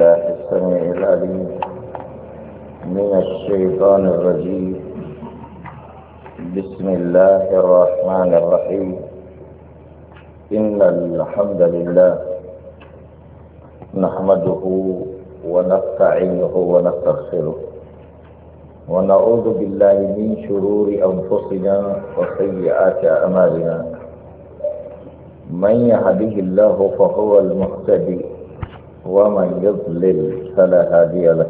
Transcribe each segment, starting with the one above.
بالله السميع العليم من الشيطان الرجيم. بسم الله الرحمن الرحيم. إن الحمد لله نحمده ونستعينه ونستغفره ونعوذ بالله من شرور أنفسنا وسيئات أعمالنا. من يهده الله فهو المهتدي ومن يضلل فلا هادي له.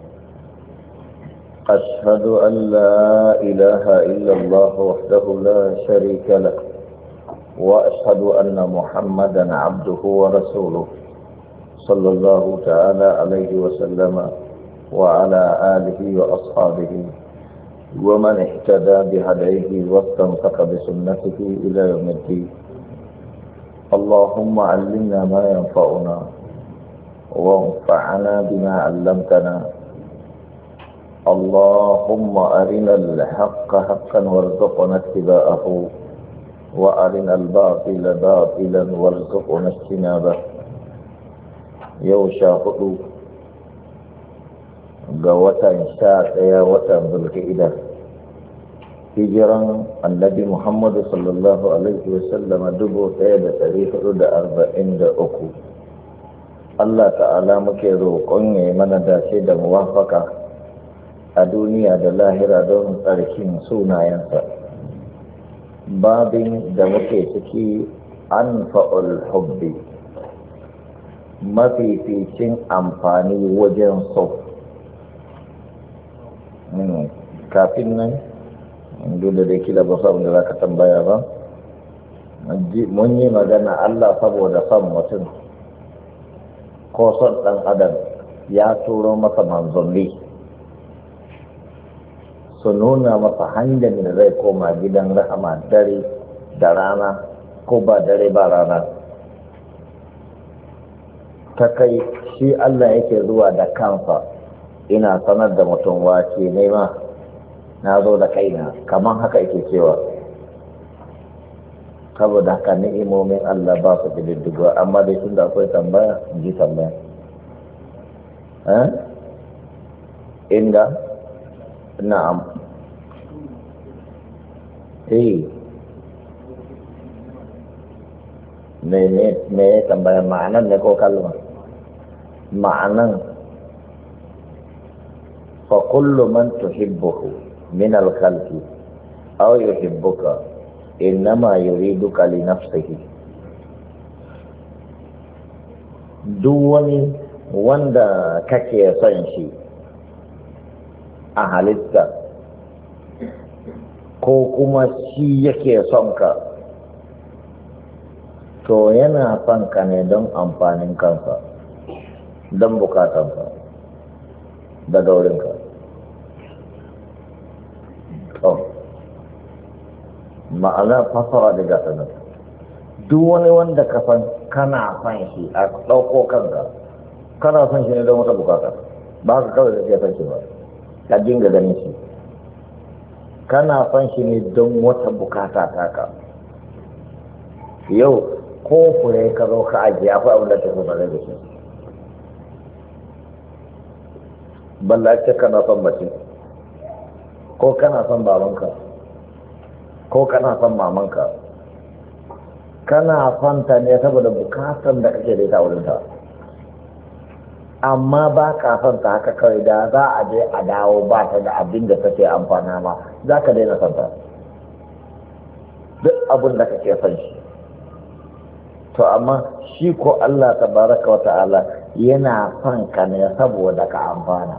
أشهد أن لا إله إلا الله وحده لا شريك له، وأشهد أن محمدا عبده ورسوله صلى الله تعالى عليه وسلم وعلى آله وأصحابه ومن اهتدى بهديه واستمسك بسنته إلى يوم الدين. اللهم علمنا ما ينفعنا وانفعنا بما علمتنا. اللهم أرنا الحق حقا وارزقنا اتباعه وأرنا الباطل باطلا وارزقنا اجتنابه. يوشا هدو قوة شاقيا وتنبالكئدة hijiran annabi Muhammadu sallallahu alaihi wasallam 1443. Allah ta'ala muke roƙon ya mana dace da muwafaka a duniya da lahira don tsarkin sunayensa. Babin da muke ciki anfa'ul hubbi, mafificin amfani wajen so. Kafin nan dole da kila ba sabon da za ka tambaya ba, mun yi magana Allah saboda son mutum ko son ɗan adam ya turo masa manzanni su nuna masa hanyar da zai koma gidan rahama dare da rana ko ba dare ba rana. Ta kai shi Allah yake zuwa da kansa ina sanar da mutum wace nema na zo da kaina, kamar haka yake cewa. Saboda haka ni'imomin Allah ba su ƙididdigo, amma dai tun da akwai tambaya ji tambaya. Inda na'am me ya tambaya, ma'anan ne ko kalma? Ma'anan fa kullu man tuhibbuhu من الخلق أو يحبك إنما يريدك لنفسه. دواني واندا كake son shi a halitta ko kuma shi yake son ka, to yana son ka ne don amfanin kansa, don bukatansa da daurinka. Ma'ana fasara daga sanar duk wani wanda ka san kana son shi a ɗauko kanka, kana son shi ne don wata bukata, ba ka kawai da ke son shi ba, ka dinga ganin shi kana son shi ne don wata bukata taka. Yau ko fure ka zo ka ajiye akwai abin da ke so tare da shi, balla ce kana son mace ko kana son babanka ko kana son mamanka, kana son ta ne saboda bukatan da kake da ita wurinta, amma ba ka son ta haka kawai da za a je a dawo ba ta da abin da take amfana ma za ka daina son ta duk abin da kake son shi. To amma shi ko Allah tabaraka wa ta'ala yana son ka ne saboda ka amfana.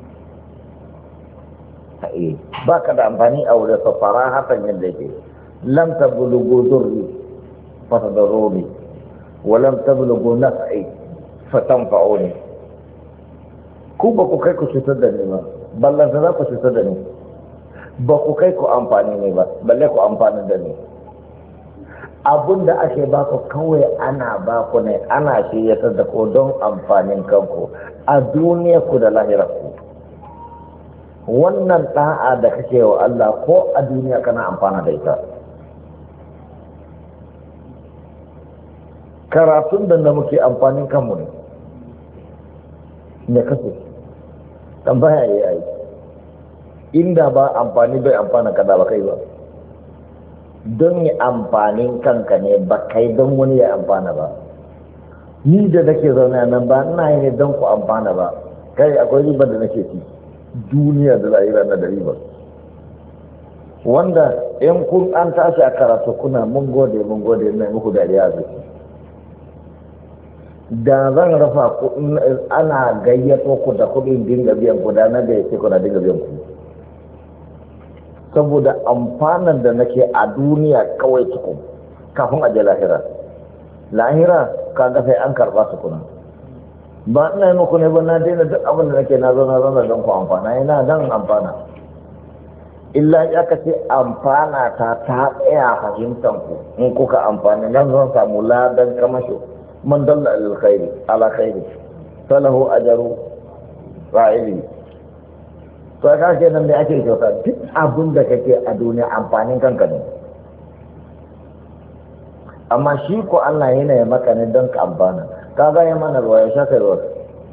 Ba ka da amfani a wurin sa fara hasan yadda yake, lam tablughu durri fatadurruni wa lam tablughu naf'i fatanfa'uni. Ku ba ku kai ku cutar da ni ba, ballan za ku cutar da ni, ba ku kai ku amfani ne ba, balle ku amfani da ni. Abun da ake ba ku kawai ana ba ku ne, ana shiryatar da ku don amfanin kanku a duniya ku da lahirar ku. Wannan da'a da kake wa Allah ko a duniya kana amfana da ita. Karatun da muke amfanin kanmu ne, ne kasu tambaya ya yi inda ba amfani bai amfana kada ba kai ba don yi amfanin kanka ne ba kai don wani ya amfana ba ni da nake zaune a nan ba ina yi ne don ku amfana ba kai akwai ribar da nake ci duniya da lahira na da ribar wanda in kun an tashi a karatu kuna mun gode mai muku dariya zai da zan rafa ku ana gayyato ku da kuɗin dinga biyan ku da na da yake kuna dinga biyan ku saboda amfanan da nake a duniya kawai tukun kafin a je lahira kaga sai an karɓa su kuna ba ina yi muku ne ba na daina duk abin da nake na zauna don ku amfana ina dan amfana illa ya ka ce amfana ta tsaya fahimtar ku in kuka amfani nan zan samu ladan kamasho man dalla ala khairi falahu ajru fa'ili to ka ce nan da ake kyauta duk abin da kake a duniya amfanin kanka ne amma shi ko Allah yana yi maka ne don ka amfana ka ga ya mana ruwa ya sha kai ruwa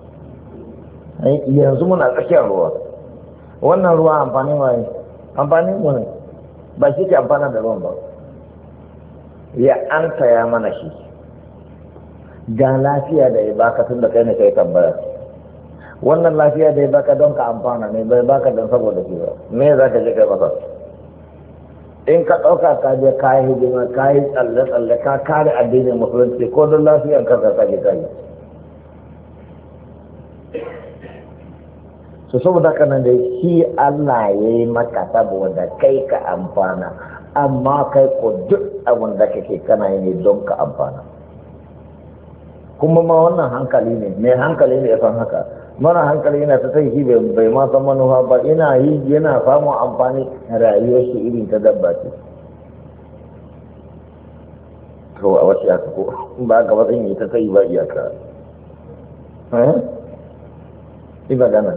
yanzu muna tsakiyar ruwa wannan ruwa amfanin waye amfanin mu ne ba shi ke amfana da ruwan ba ya an taya mana shi ga lafiya da ya baka tun da kai ne kai tambaya wannan lafiya da ya baka don ka amfana ne bai baka don saboda shi ba me za ka je kai masa in ka ɗauka ka je ka yi hidima ka yi tsalle-tsalle ka kare addinin musulunci ko don lafiyan karka ka je ka yi su saboda kanan da shi Allah ya yi maka saboda kai ka amfana amma kai ko duk abin da kake kana yi ne don ka amfana kuma ma wannan hankali ne mai hankali ne ya san haka mara hankali yana ta sai shi bai ma san manufa ba ina yi yana samun amfani rayuwar shi irin ta dabba ce to a wasu iyaka ko ba ga wasu yi ta sai ba iyaka magana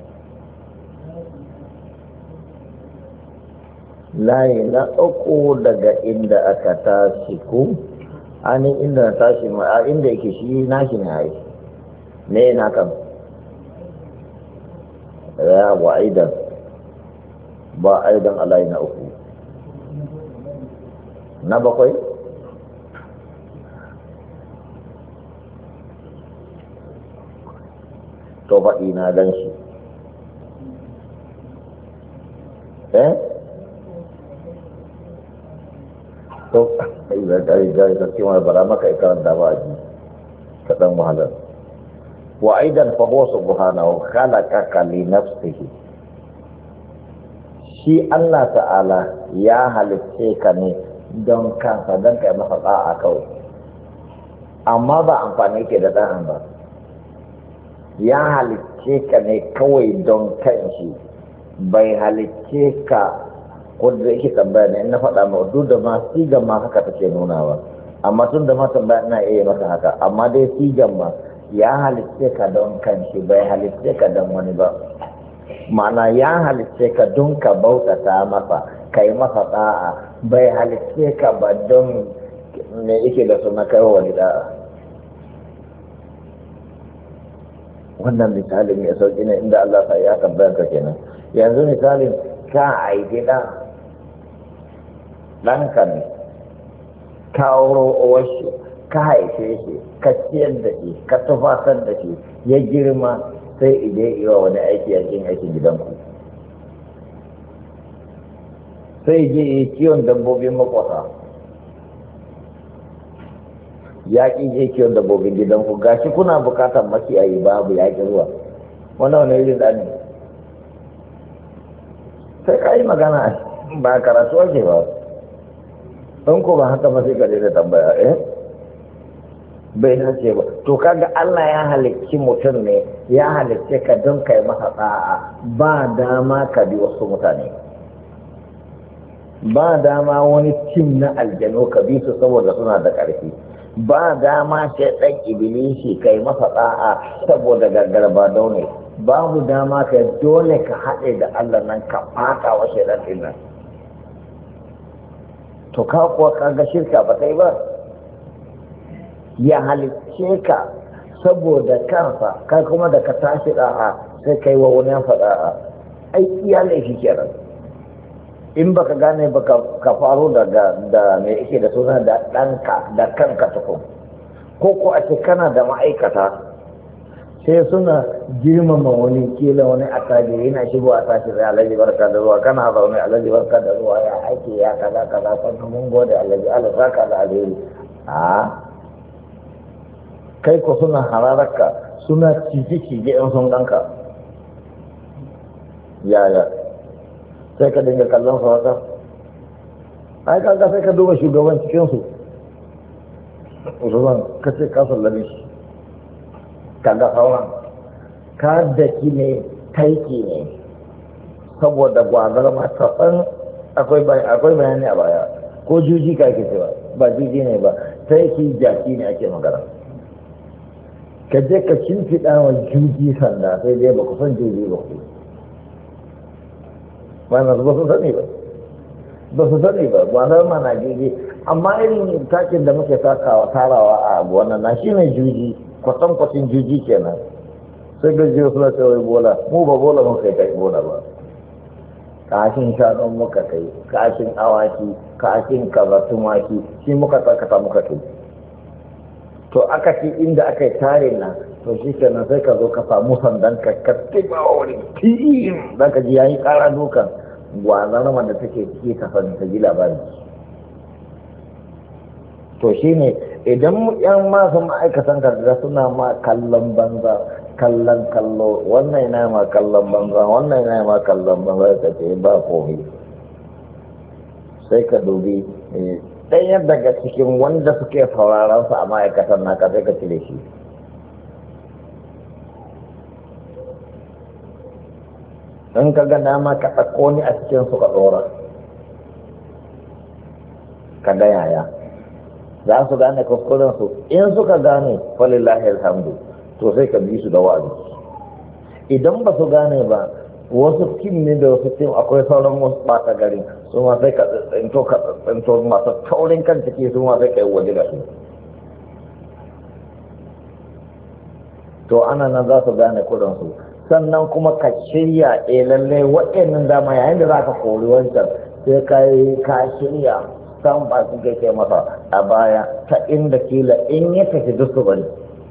layi na uku daga inda aka tashi ku ani inda na tashi ma a inda yake shi nashi ne ai ne na kan ya wa aidan ba aidan alayi na uku na bakwai to faɗi na dan shi to ai da cewa bara maka ikaranta ba ji kaɗan wahalar wa aidan fa huwa subhanahu khalaqaka li nafsihi shi Allah ta'ala ya halicce ka ne don kansa don kai masa da'a kawai amma ba amfani ke da ɗan ba ya halicce ka ne kawai don kanshi bai halicce ka ko da yake tambaya ne in na faɗa ma duk da ma sigan ma haka take nunawa amma tun da ma tambaya ina iya masa haka amma dai sigan ma ya halitte ka don kanshi bai halitte ka don wani ba ma'ana ya halitte ka don ka bautata masa ka yi masa da'a bai halitte ka ba don ne yake da suna kai wani da'a wannan misalin mai sauki ne inda Allah sa ya tabbayar ka kenan yanzu misalin ka aiki ɗanka ne ka auro uwarshi ka haife shi ka ciyar da shi ka tufatar da shi ya girma sai ide iya wani aiki a cikin aikin gidanku sai je yi kiwon dabbobin makwasa ya ƙi je kiwon dabbobin gidanku gashi kuna bukatar makiyayi babu ya ƙi ruwa wannan wani irin ɗani sai ka yi magana ba karatu ake ba don ko ba haka ba sai ka daina tambaya bai nace ba to kaga Allah ya halicci mutum ne ya halicce ka don kai masa da'a ba dama ka bi wasu mutane ba dama wani tim na aljano ka bi su saboda suna da ƙarfi ba dama sai ɗan ibilisi kai masa da'a saboda gargarba daune babu dama ka dole ka haɗe da Allah nan ka fata wa shaidan ɗin nan to ka kuwa kaga shirka ba kai ba ya halicce ka saboda kansa kai kuma da ka tashi da'a sai kai wa wani faɗa ai iya laifi kenan. In baka gane ba ka faro da me yake da suna da ɗanka da kanka tukun, ko a ce kana da ma'aikata sai suna girmama wani kila wani attajiri yana shigo a tashi sai alhaji barka da zuwa, kana zaune alhaji barka da zuwa, ya aiki ya kaza kaza kan mun gode alhaji Allah saka da alheri. Kai ko suna hararka suna cije in sun ganka yaya sai ka dinga kallon su haka. Ai kaga sai ka duba shugaban cikinsu ruwan ka ce ka sallame shi, kaga sauran ka daki ne taiki ne saboda gwazar matsasan akwai bayani a baya ko juji ka ake cewa ba juji ne ba taiki jaki ne ake magana. Ka je ka shimfiɗa wa juji sanda sai dai ba ku san juji ba ku ba su sani ba gwazar mana juji, amma irin takin da muke tarawa a wannan na shi ne juji, kwatankwacin juji kenan. Sai gajiya suna cewa bola, mu ba bola muka kai bola ba, kashin shanun muka kai, kashin awaki, kashin kaza tumaki shi muka tsakata muka kai. To aka ci inda aka yi tarin nan to shi kenan sai ka zo ka samu sandan ka ba wani tiyin za ka ji yayi kara dukan gwazar wanda take ciki ta ji labari. To shi ne idan yan masu ma'aikatan karkara suna ma kallon banza, kallon kallo, wannan yana ma kallon banza, wannan yana ma kallon banza, ka ce ba komai. Sai ka dubi ɗaya daga cikin wanda suke sauraron sa a ma'aikatan naka sai ka cire shi. In ka ga dama ka ɗauko ni a cikin su ka ɗora, ka ga yaya za su gane kuskurensu. In suka gane falillahi alhamdu to sai ka bi su da wa'azi. Idan ba su gane ba wasu kim ne da wasu tim akwai sauran wasu ɓata gari su ma sai ka tsinto masu taurin kan ciki su ma sai ka yi waje da su. To ana nan za su gane kudansu, sannan kuma ka shirya lallai waɗannan dama yayin da za ka kori wancan sai ka shirya san ba su kai masa a baya ta inda kila in ya tafi duk su bane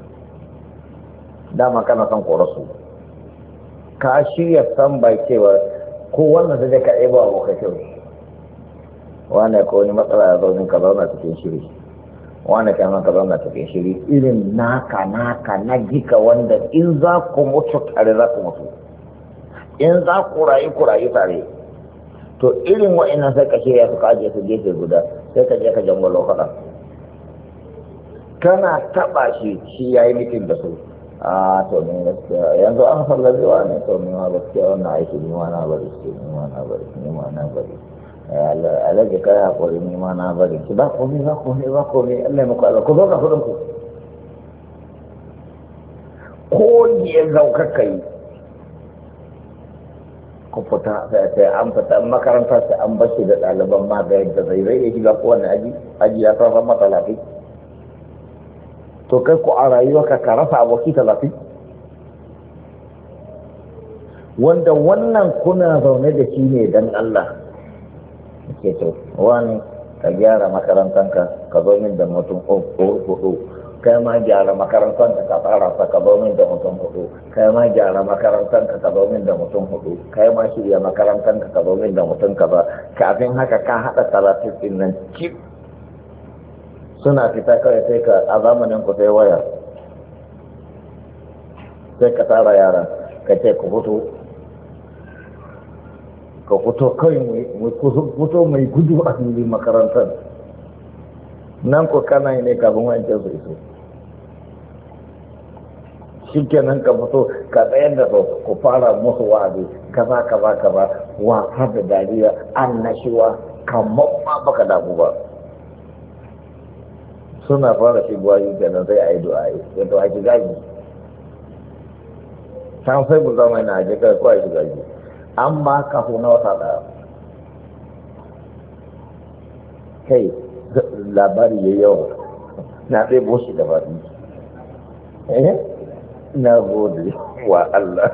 dama kana son korasu ka shirya san bai cewa ko wannan sai ka ɗaya ba abokai kyau wane ko wani matsala ya zaune ka zauna cikin shiri, wane ka ka zauna cikin shiri irin naka na jika wanda in za ku mutu tare za ku mutu, in za ku rayu tare. To irin wa'annan sai ka shirya su kaje su gefe guda sai ka je ka jangwalo faɗa kana taɓa shi yayi mitin da su. To ne gaskiya yanzu an sallabewa ne, to ne ma gaskiya wannan aiki ni ma na bari alaji kai hakuri ni ma na bari ki ba komai Allah ya muku Allah ku zo ka kudin ku ko ya zauka kai ku fita sai an fita makaranta sai an bashi da ɗaliban ma ga yadda zai ya shiga kowane aji ya sarrafa mata lafi. To kai ku a rayuwa ka rasa aboki 30 wanda wannan kuna zaune da shi ne dan Allah ke to wani ka gyara makarantanka ka zo min da mutum 4 kai ma gyara makarantanka ka tsara sa ka zo min da mutum 4 kai ma gyara makarantanka ka zo min da mutum 4 kai ma shirya makarantanka ka zo min da mutum kaza. Kafin haka ka haɗa 30 din nan cip suna fita kawai sai ka a zamanin ku sai waya sai ka tara yara ka ce ku fito kawai mu fito mai gudu a filin makarantar nan ku kana ne kafin wancan su iso shi kenan ka fito ka tsayar da su ku fara musu wa'azi kaza wasa da dariya annashiwa kamar ma baka damu ba. Suna fara shigowa yi kenan sai a yi du'a'i wato a shiga ji can sai mu zama yana aje kai ko a shiga ji an ba ka na wata ɗaya kai labari ya yawa na ɗaya boshi da bari na gode wa Allah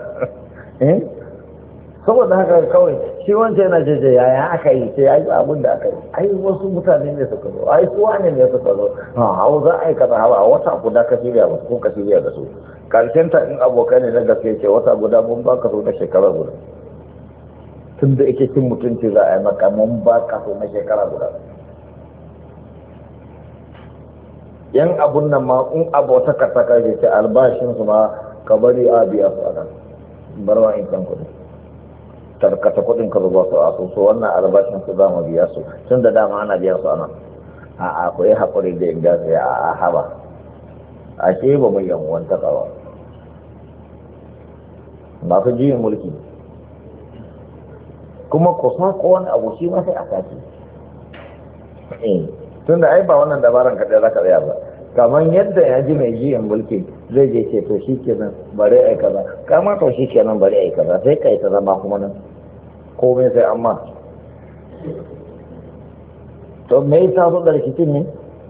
saboda haka kawai shi wancan yana jeje yaya aka yi sai ai abin da aka yi ai wasu mutane ne suka zo ai su wane ne suka zo hau za a yi kaza hawa a wata guda ka shirya wasu ko ka shirya da su karshen ta in abokai ne na gaske ce wata guda mun ba ka so na shekara guda tun da ake cin mutunci za a yi maka mun ba ka so na shekara guda yan abun nan ma in abota ka saka ce albashinsu ma ka bari a biya su a nan barwa in kan kudi tarkata kudin ka zuba su a so wannan albashin su za mu biya su tun da dama ana biya su a nan a akwai haƙuri da inda sai a haba a ce ba mu yanwan ta kawa ba ku jiyin mulki kuma ku sako wani abu shi ma sai a sake tun da ai ba wannan dabaran kaɗai za ka tsaya ba kamar yadda ya ji mai jiyin mulki zai je ce to shi kenan bari ai kaza kama to shi kenan bari ai kaza sai kai ta zama kuma nan komai sai amma to me yasa so da rikicin ne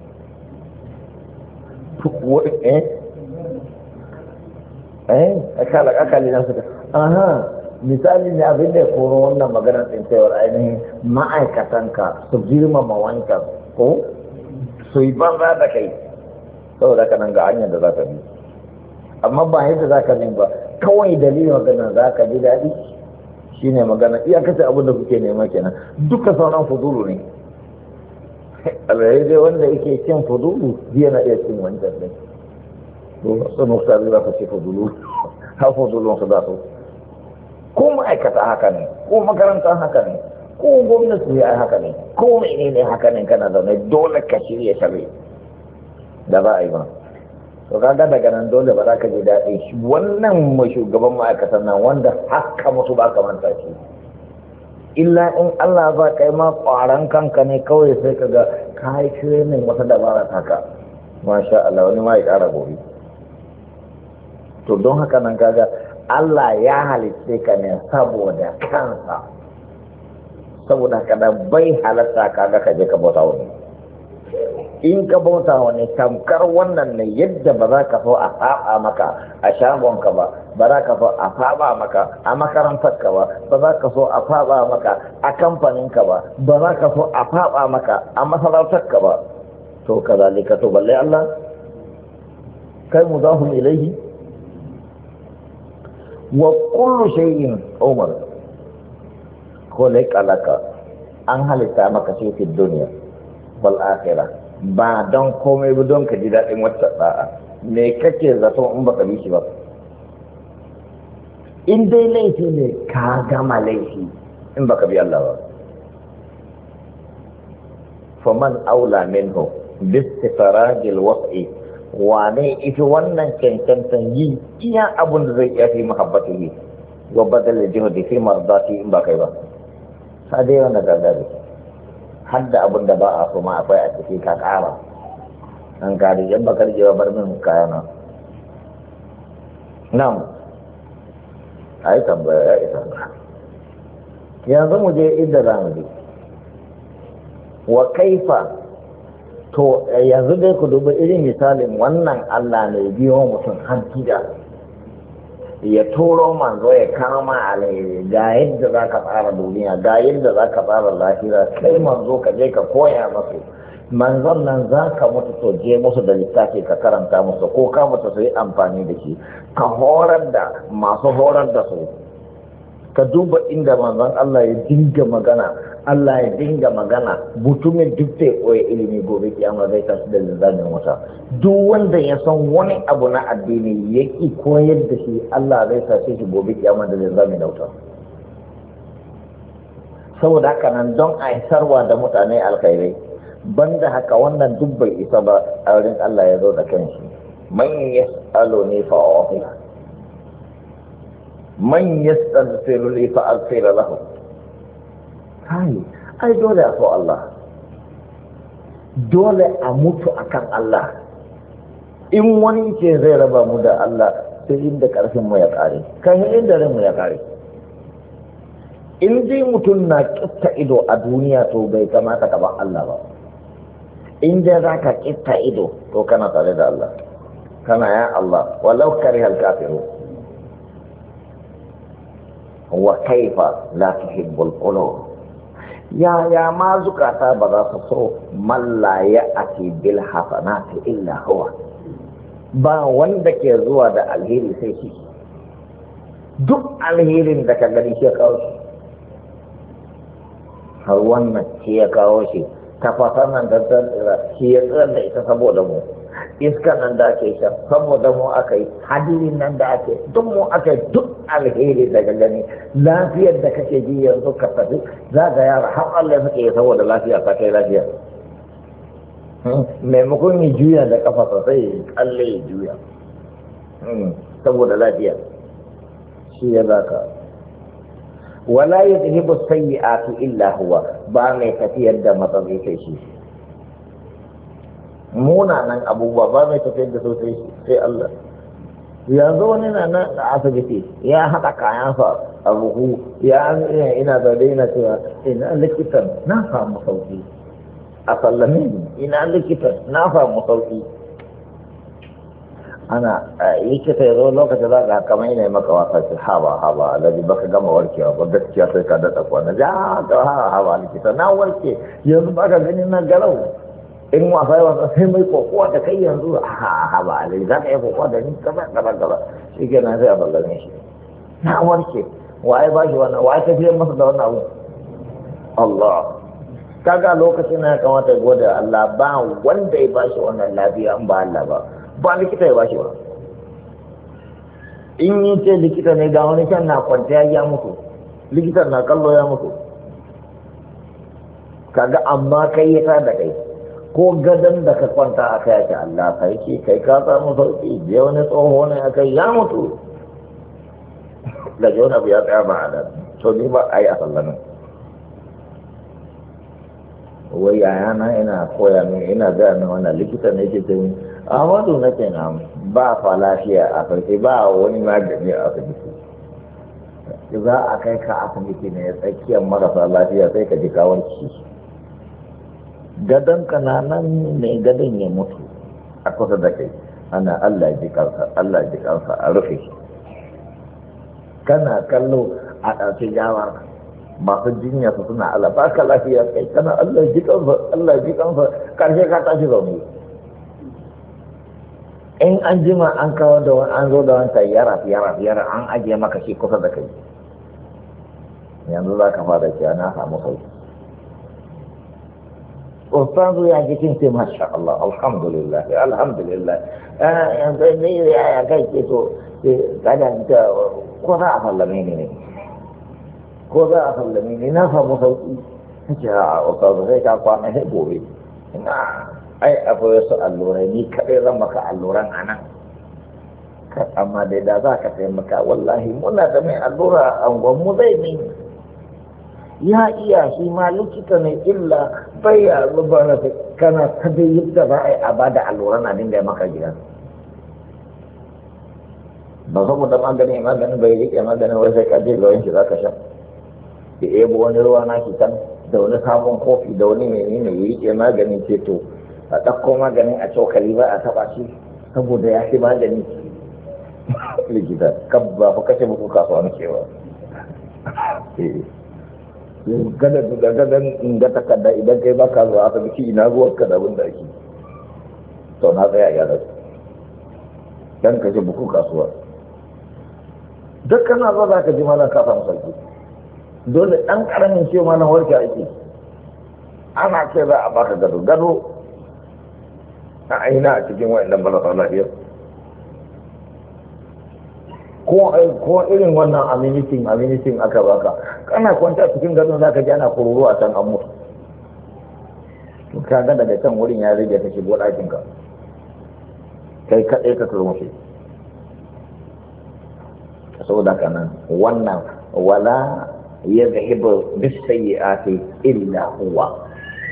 akali na suka misali ne abin da ya koro wannan maganar tsintayar ainihin ma'aikatanka su girmama wancan ko su yi banza da kai saboda kanan ga hanyar da za ka bi amma ba yadda za ka ba kawai dalilin maganar za ka ji daɗi shi ne magana iyakacin abin da kuke nema kenan duka sauran fudulu ne alhari dai wanda yake cin fudulu biya na iya cin wancan ne sun muktari za ka ce fudulu ha fudulun su za su ko ma'aikata haka ne ko makaranta haka ne ko gwamnati ya haka ne ko mene ne haka ne kana zaune dole ka shirya shari da ba a yi ma to kaga daga nan dole ba za ka ji daɗi shi wannan mai shugaban ma'aikatan nan wanda haka mutu ba ka manta shi illa in Allah ba kai ma ƙwaron kanka ne kawai sai ka ga ka yi training wata dabara taka masha Allah wani ma ya ƙara gobe to don haka nan kaga Allah ya halitta ka ne saboda kansa saboda haka da bai halatta kaga ka je ka bauta wani in ka bauta wani tamkar wannan ne yadda ba za ka so a saba maka a shagonka ba ba za ka so a saba maka a makarantarka ba ba za ka so a saba maka a kamfaninka ba ba za ka so a saba maka a masarautarka ba to kazalika to balle Allah kai mudahun ilaihi wa kullu shay'in umar khuliqa laka an halitta maka shi fi dunya wal akhirah ba don komai ba don ka ji daɗin wata da'a me kake zato in baka bi shi ba in dai laifi ne ka gama laifi in baka bi Allah ba faman aula minhu bistifarajil was'i wane ita wannan cancantan yi iya abin da zai iya fi mahabbatu yi wa badal jihudi fi mardati in ba kai ba sai dai wannan gargadi har da abin da ba a so ma akwai a ciki ka kara an gari yan bakar jewa bar min kayana nan ai tambaya ya isa yanzu mu je inda za mu je wa kaifa to yanzu dai ku duba irin misalin wannan Allah ne biyo mutum har gida ya turo manzo ya kama alai ga yadda za ka tsara duniya ga yadda za ka tsara lahira kai manzo ka je ka koya masu manzon nan za ka mutu to je musu da littafi ka karanta musu ko ka mutu su yi amfani da shi ka horar da masu horar da su ka duba inda manzon Allah ya dinga magana Allah ya dinga magana mutumin duk zai koya ilimi gobe kiyama zai tashi da linzamin wata duk wanda ya san wani abu na addini ya ki koyar da shi Allah zai tashi shi gobe kiyama da linzamin wuta saboda haka nan don a isarwa da mutane alkhairai banda haka wannan duk bai isa ba a wurin Allah ya zo da kanshi man yas'aluni fa'afi man yastaghfiru li fa'aghfir lahu ai dole a so Allah dole a mutu akan Allah in wani ce zai raba mu da Allah sai inda karfin mu ya kare kan inda ran mu ya kare in dai mutum na kitta ido a duniya to bai kamata ka ba Allah ba in dai za ka kitta ido to kana tare da Allah kana ya Allah walau karihal kafiru wa kaifa la tuhibbul qulub ya ma zukata ba za su so man la ya'ti bil hasanati illa huwa ba wanda ke zuwa da alheri sai shi duk alherin da ka gani shi ya kawo shi har wannan shi ya kawo shi tafasar nan da tsira shi ya tsira da ita saboda mu iskan nan da ake sha saboda mu aka yi hadirin nan da ake duk mu aka yi duk alheri daga gani lafiyar da kake ji yanzu ka tafi za ga yara har Allah suke yi saboda lafiya ta kai lafiya maimakon ya juya da kafa sai ya kalle ya juya saboda lafiya shi ya zaka wala yadhhibu sayyi'atu illa huwa ba mai tafiyar da matsayi kai shi munanan abubuwa ba mai tafiyar da sosai sai Allah yanzu wani na nan a asibiti ya haɗa kayansa a buhu ya ina zaune ina cewa ina likitan na samu sauki a sallame ina likitan na samu sauki ana likita ya zo lokacin za ka kamar yana maka wasa ce haba alaji baka gama warkewa ba gaskiya sai ka daɗa kwana ja ka haba likita na warke yanzu baka gani na garau in wasa yi wasa sai mai kokowa da kai yanzu haba alaji za ka yi kokowa da ni gaba shi ke nan sai a ballame shi na warke waye ba shi wannan waye tafiyar masa da wannan abu Allah kaga lokacin na ya kamata ya gode Allah ba wanda ya ba shi wannan lafiya in ba Allah ba likita ya bashi ba in yi ce likita ne ga wani can na kwanciya ya mutu likitan na kallo ya mutu kaga amma kai ya ta da kai ko gadon da ka kwanta a kai ake Allah sarki kai ka samu sauki je wani tsoho ne a kai ya mutu da jona abu ya tsaya ba a da to ni ba a yi a sallamin wai yayana ina koya min ina gaya min wannan likita ne ke ta yi Ahmadu na ke nan ba fa lafiya a farko ba wani magani a asibiti za a kai ka asibiti ne tsakiyar marasa lafiya sai ka ji kawanci gadon kananan mai gadon ya mutu a kusa da kai ana Allah ji kansa a rufe kana kallo a ɗauki gawar masu jinya su suna Allah ba ka lafiya kai kana Allah ji kansa karshe ka tashi zaune in an jima an kawo da wani an zo da wani tayyara an ajiye maka shi kusa da kai yanzu za ka fara cewa na samu sauki ustazu ya jikin sai masha Allah alhamdulillah yanzu ne ya kai ke to kada ta ko za a sallame ne na samu sauki ce a ustazu sai ka kwana sai gobe ina ai akwai wasu allurai ni kaɗai zan maka alluran a nan amma dai da za ka taimaka wallahi muna da mai allura a mu zai min ya iya shi ma likita ne illa bai ya zuba na kana ta dai yadda za a yi a ba da alluran a dinga maka gida ba saboda maganin bai rike maganin wai sai ka je lauyin shi za ka sha ki ebo wani ruwa na ki can da wani sabon kofi da wani menene ya rike maganin ceto a ɗauko maganin a cokali ba a taɓa shi saboda ya fi magani likita kabba fa kashe muku kasuwa na kewa gadan inda takarda idan kai baka zuwa aka biki ina zuwa ka da abin da ake to na tsaya ya rasu dan kashe buku kasuwa duk kana zo za ka ji malam ka samu sauki dole ɗan ƙaramin ciwo malam warke ake ana ce za a baka gado a aina a cikin wa'annan marasa lafiyar ko irin wannan aminitin aka baka kana kwanta cikin gadon za ka ji ana kururu a can an mutu ka ga daga can wurin ya rage ta shigo ɗakinka kai kaɗai ka turmushe saboda kanan wannan wala ya zahibu bisayi'ati illa huwa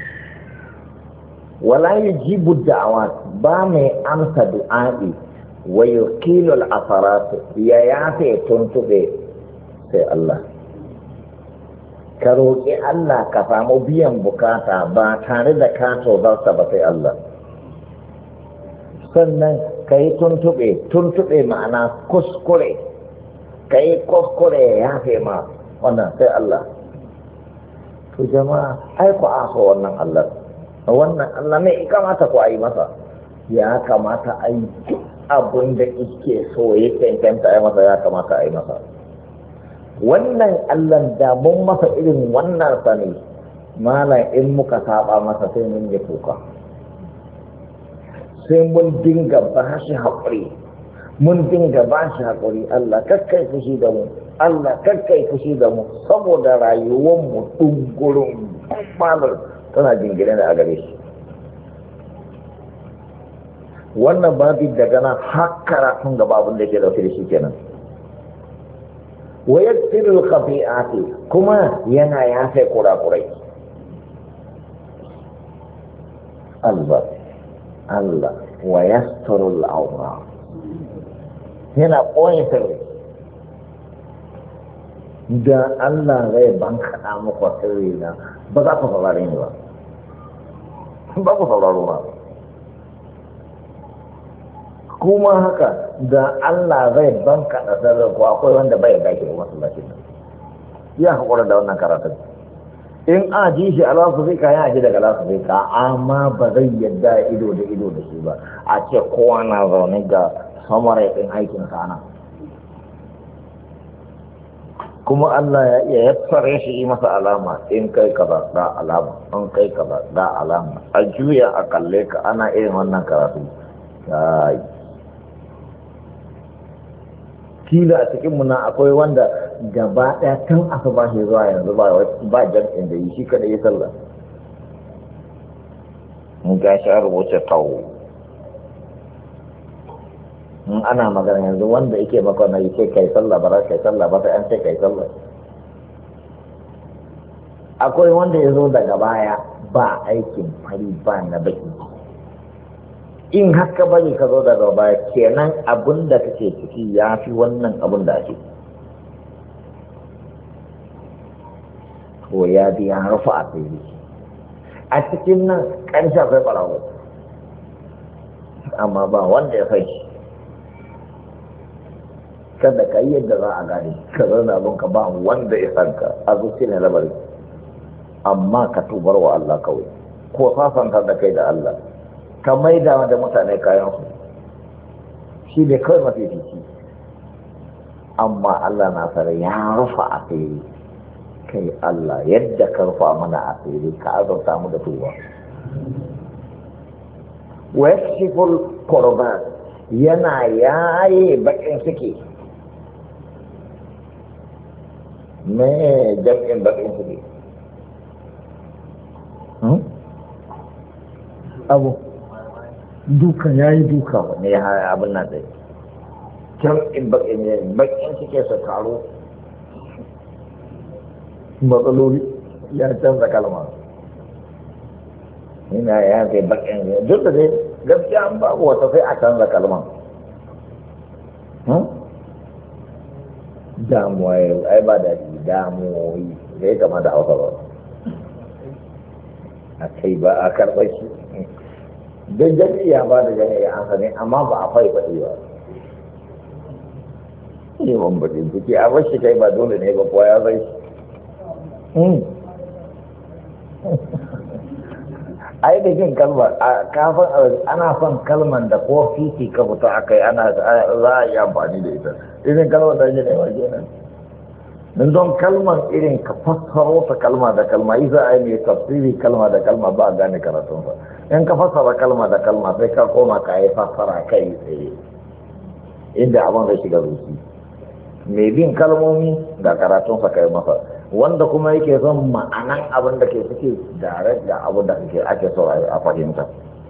wala yujibu da'awat ba mai amsa du'a'i wa yuqilu al-asarat ya yafe tuntube sai Allah ka roƙi Allah ka samu biyan bukata ba tare da ka tozarta ba sai Allah sannan ka yi tuntuɓe ma'ana kuskure, ka yi kuskure ya fi ma wannan sai Allah. To jama'a ai ku aso wannan Allah ne kamata ku ayi masa, ya kamata a yi abin da ike so ya cancanta a yi masa, ya kamata a yi masa. Wannan Allah da mun masa irin wannan sani malam in muka saba masa sai mun yi kuka, sai mun dinga ba shi haƙuri, mun dinga ba shi haƙuri. Allah kakkai fushi da mu, Allah kakkai fushi da mu, saboda rayuwar mu dungurin malam tana jingine da a gare shi. Wannan babin daga nan har karatun gaba abin da ke dauke da shi kenan. Wa yaghfirul khafi'ati, kuma yana yafe kurakurai. Allah wa yasturul awra, yana koyi sirri. Da Allah zai bankaɗa muku sirri na, ba za ku saurare ni ba ku sauraro ba. Kuma haka da Allah zai bankaɗa sirri ko akwai wanda bai dake da masallacin nan, ya haƙura da wannan karatun. In a ji shi a lasufika ya ji daga lasufika, amma ba zai yadda ido da shi ba. A ce kowa na zaune ga samarai ɗin aikin sana, kuma Allah ya iya yassare shi yi masa alama, in kai kaza da alama, in kai kaza da alama, a juya a kalle ka ana irin wannan karatu. Kila a cikin muna akwai wanda gaba ɗaya tun asuba shi zuwa yanzu ba jam'in da yi, shi kada yi sallah. In ga shi a rubuce kawo, in ana magana yanzu wanda yake maka na yi sai kai sallah, ba za kai sallah ba sai an sai kai sallah. Akwai wanda ya zo daga baya ba aikin fari ba na baki. In haka bane ka zo daga baya, kenan abin da kake ciki ya fi wannan abin da ake. To ya biya rufa a fili. A cikin nan ƙarshe akwai ɓarawo, amma ba wanda ya fai shi. Kada ka yi yadda za a gane, ka zana abinka ba wanda ya sanka a zuci ne labari. Amma ka tubar wa Allah kawai, ko sasanta da kai da Allah, ka maida da mutane kayansu, shi ne kawai mafi fici. Amma Allah na fara ya rufa a fili. Kai Allah yadda ka rufa mana a fili, ka azurta mu da tuba. Wa yakshiful qurbat, yana yaye bakin ciki. Me jam'in bakin ciki? Abu duka ya yi duka ne ya abin nan dai. Jam'in bakin ciki su karo, matsaloli ya canza kalma. Ina ya kai bakin duk da dai gaskiya an babu wata sai a canza kalman. Damuwa ai ba da damuwoyi zai kama da hausa ba, a kai ba a karɓar shi don jami'a ba da jami'a an sani, amma ba a fai faɗi ba. Ne ban baɗin ciki a bashi kai ba dole ne ba kuwa ya zai ai da jin kalmar kafin ana son kalmar da ko fiti ka fito a kai ana za a yi amfani da ita. Irin kalmar da ake nema kenan. Don kalmar irin ka fassaro ta kalma da kalma, yi za a yi mai tafsiri kalma da kalma ba a gane karatunsa. In ka fassara kalma da kalma sai ka koma ka yi fassara kai tsaye inda abin zai shiga zuci. Mai bin kalmomi da karatunsa kai masa, wanda kuma yake son ma'anan abin da ke suke dare da abin da ake so a fahimta.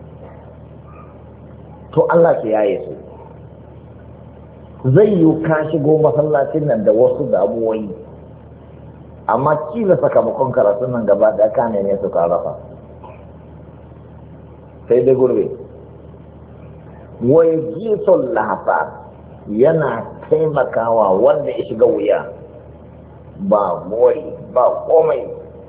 To Allah ke yaye su. Zai yi ka shigo masallacin nan da wasu damuwoyi, amma kila sakamakon karatun nan gaba da ka ne su ka rafa sai dai gurbe. Wai gisul lahasa, yana taimakawa wanda ya shiga wuya, ba mori ba komai.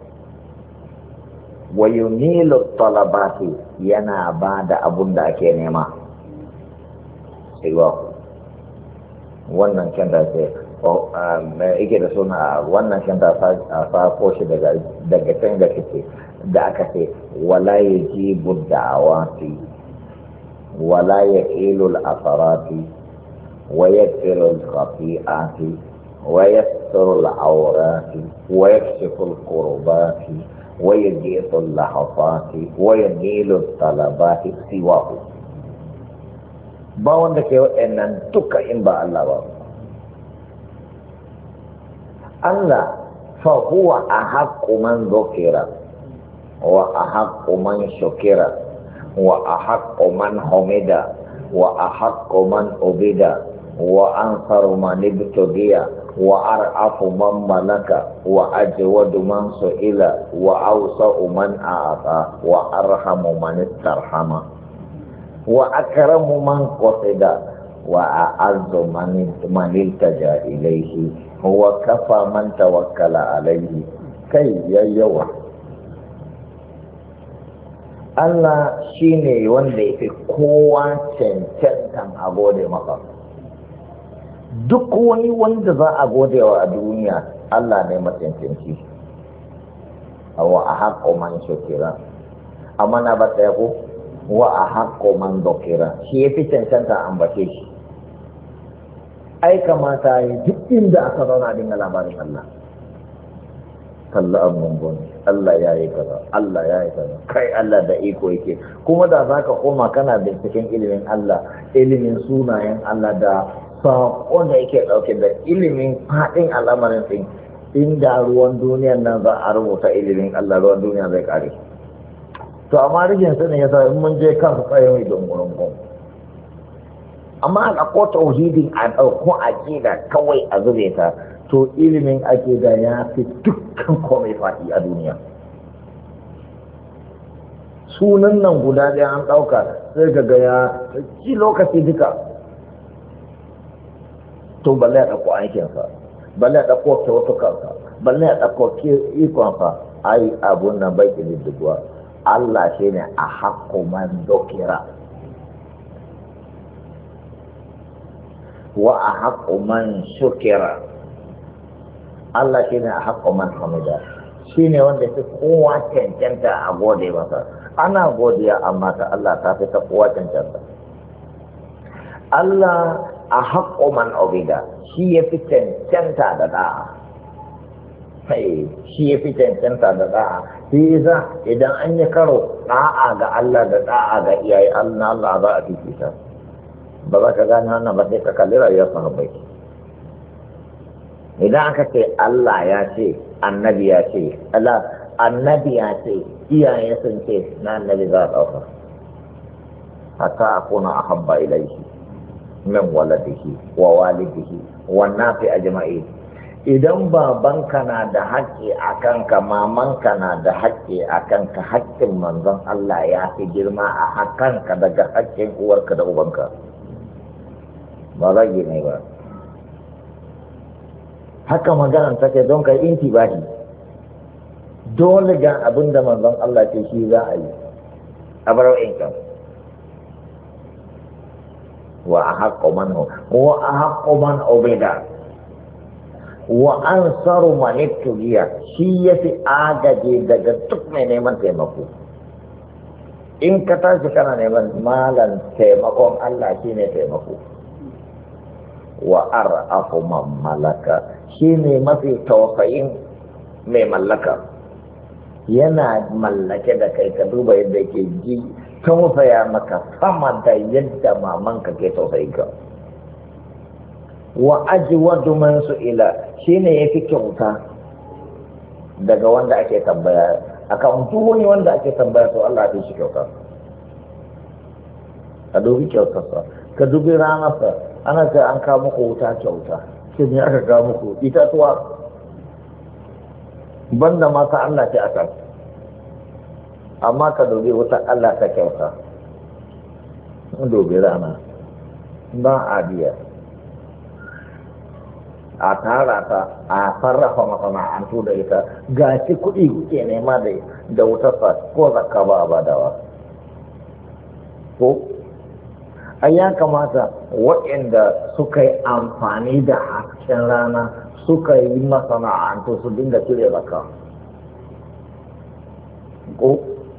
Wa yunilu talabati, yana ba da abun da ake nema. siwa wannan kan da ce yake da suna wannan kan da a sako shi daga can da kake da aka ce wala yajibu da'awati wala yaqilu al-asarati wa yaghfiru al-khati'ati wa yassiru al-awrati wa yakshifu al-qurbati wa yajibu al-lahafati wa yamilu al-talabati siwahu. Ba wanda ke waɗannan duka in ba Allah ba. Allah fa huwa ahaqqu man dhukira wa ahaqqu man shukira wa ahaqqu man humida wa ahaqqu man ubida wa ansaru man ibtugiya wa ar'afu man malaka wa ajwadu man su'ila wa awsa'u man a'ata wa arhamu man istarhama wa akramu man qasida wa a'azzu man iltaja ilayhi wa kafa man tawakkala alayhi. Kai yayyawa Allah shine wanda yake kowa cancantan a gode maka. Duk wani wanda za a gode wa a duniya Allah ne macancanci. Wa ahaqqu man shukira amma na ba ta yako wa ahaqqu man dhukira, shi yafi cancanta an bace shi. Ai kamata yi duk inda aka zauna dinga labarin Allah. Allah mun Allah ya yi kaza, Allah ya yi kaza, kai Allah da iko yake. Kuma da za ka koma kana binciken ilimin Allah, ilimin sunayen Allah da saƙon da yake ɗauke da ilimin faɗin al'amarin ɗin, inda ruwan duniyan nan za a rubuta ilimin Allah, ruwan duniya zai ƙare. To amma rigin sanin ya sa in mun je kan su tsaye mai don gurin. Amma a ɗauko tauhidin a ɗauko aƙida kawai a zube ta, to ilimin aƙida ya fi dukkan komai faɗi a duniya. Sunan nan guda ɗaya an ɗauka sai ka ga ya ci lokaci duka. To balle a ɗauko aikinsa, balle a ɗauko kyautukansa, balle a ɗauko ikonsa, ai abun nan bai ƙididdigwa. Allah shi ne a haƙƙo man dokira. Wa a haƙo man shukira. Allah shi ne a haƙo man hamida, shi ne wanda fi kowa cancanta a gode masa. Ana godiya amma ta Allah ta fi ta kowa cancanta. Allah a haƙo man obida, shi ya fi cancanta da da'a. Shi ya fi cancanta da da'a. Shi yasa idan an yi karo da'a ga Allah da da'a ga iyaye Allah za a fifita. Ba za ka gane wannan ba sai ka kalli rayuwar sahabbai. Idan aka ce Allah ya ce, annabi ya ce, annabi ya ce, iyaye sun ce, na annabi za a ɗauka. Hatta akuna ahabba ilaihi min waladihi wa walidihi wa nafi ajma'i. Idan babanka na da haƙƙi a kanka, mamanka na da haƙƙi a kanka, haƙƙin manzon Allah ya fi girma a kanka daga haƙƙin uwarka da ubanka. Ba zagi ne ba. Haka maganan take don kai intibahi. Dole ga abin da manzon Allah ce shi za a yi a barau inka. Wa ahaqqu man wa ahaqqu man ubida wa ansaru man ittugiya, shi yafi agaje daga duk mai neman taimako. In ka tashi kana neman malan taimakon Allah shine taimako. Wa ar'afu man malaka, shine mafi tausayin mai mallaka. Yana mallake da kai, ka duba yadda yake ji tausaya maka sama da yadda mamanka ke tausayin ka. Wa ajwadu man su'ila, shine yafi kyauta daga wanda ake tambaya. Akan duk wani wanda ake tambaya to Allah ya shi kyauta. Ka dubi kyautarsa, ka dubi ranarsa. Ana ce an kawo muku wuta kyauta, shi ne aka kawo muku itatuwa banda mata Allah ce aka. Amma ka dubi wuta Allah ta kyauta, dubi rana ba a biya, a tara ta, a sarrafa masana'antu da ita. Ga shi kuɗi kuke nema da wutarsa, ko zakka ba a badawa ko ai ya kamata waɗanda suka yi amfani da hasken rana suka yi masana'antu su dinga cire zakka ko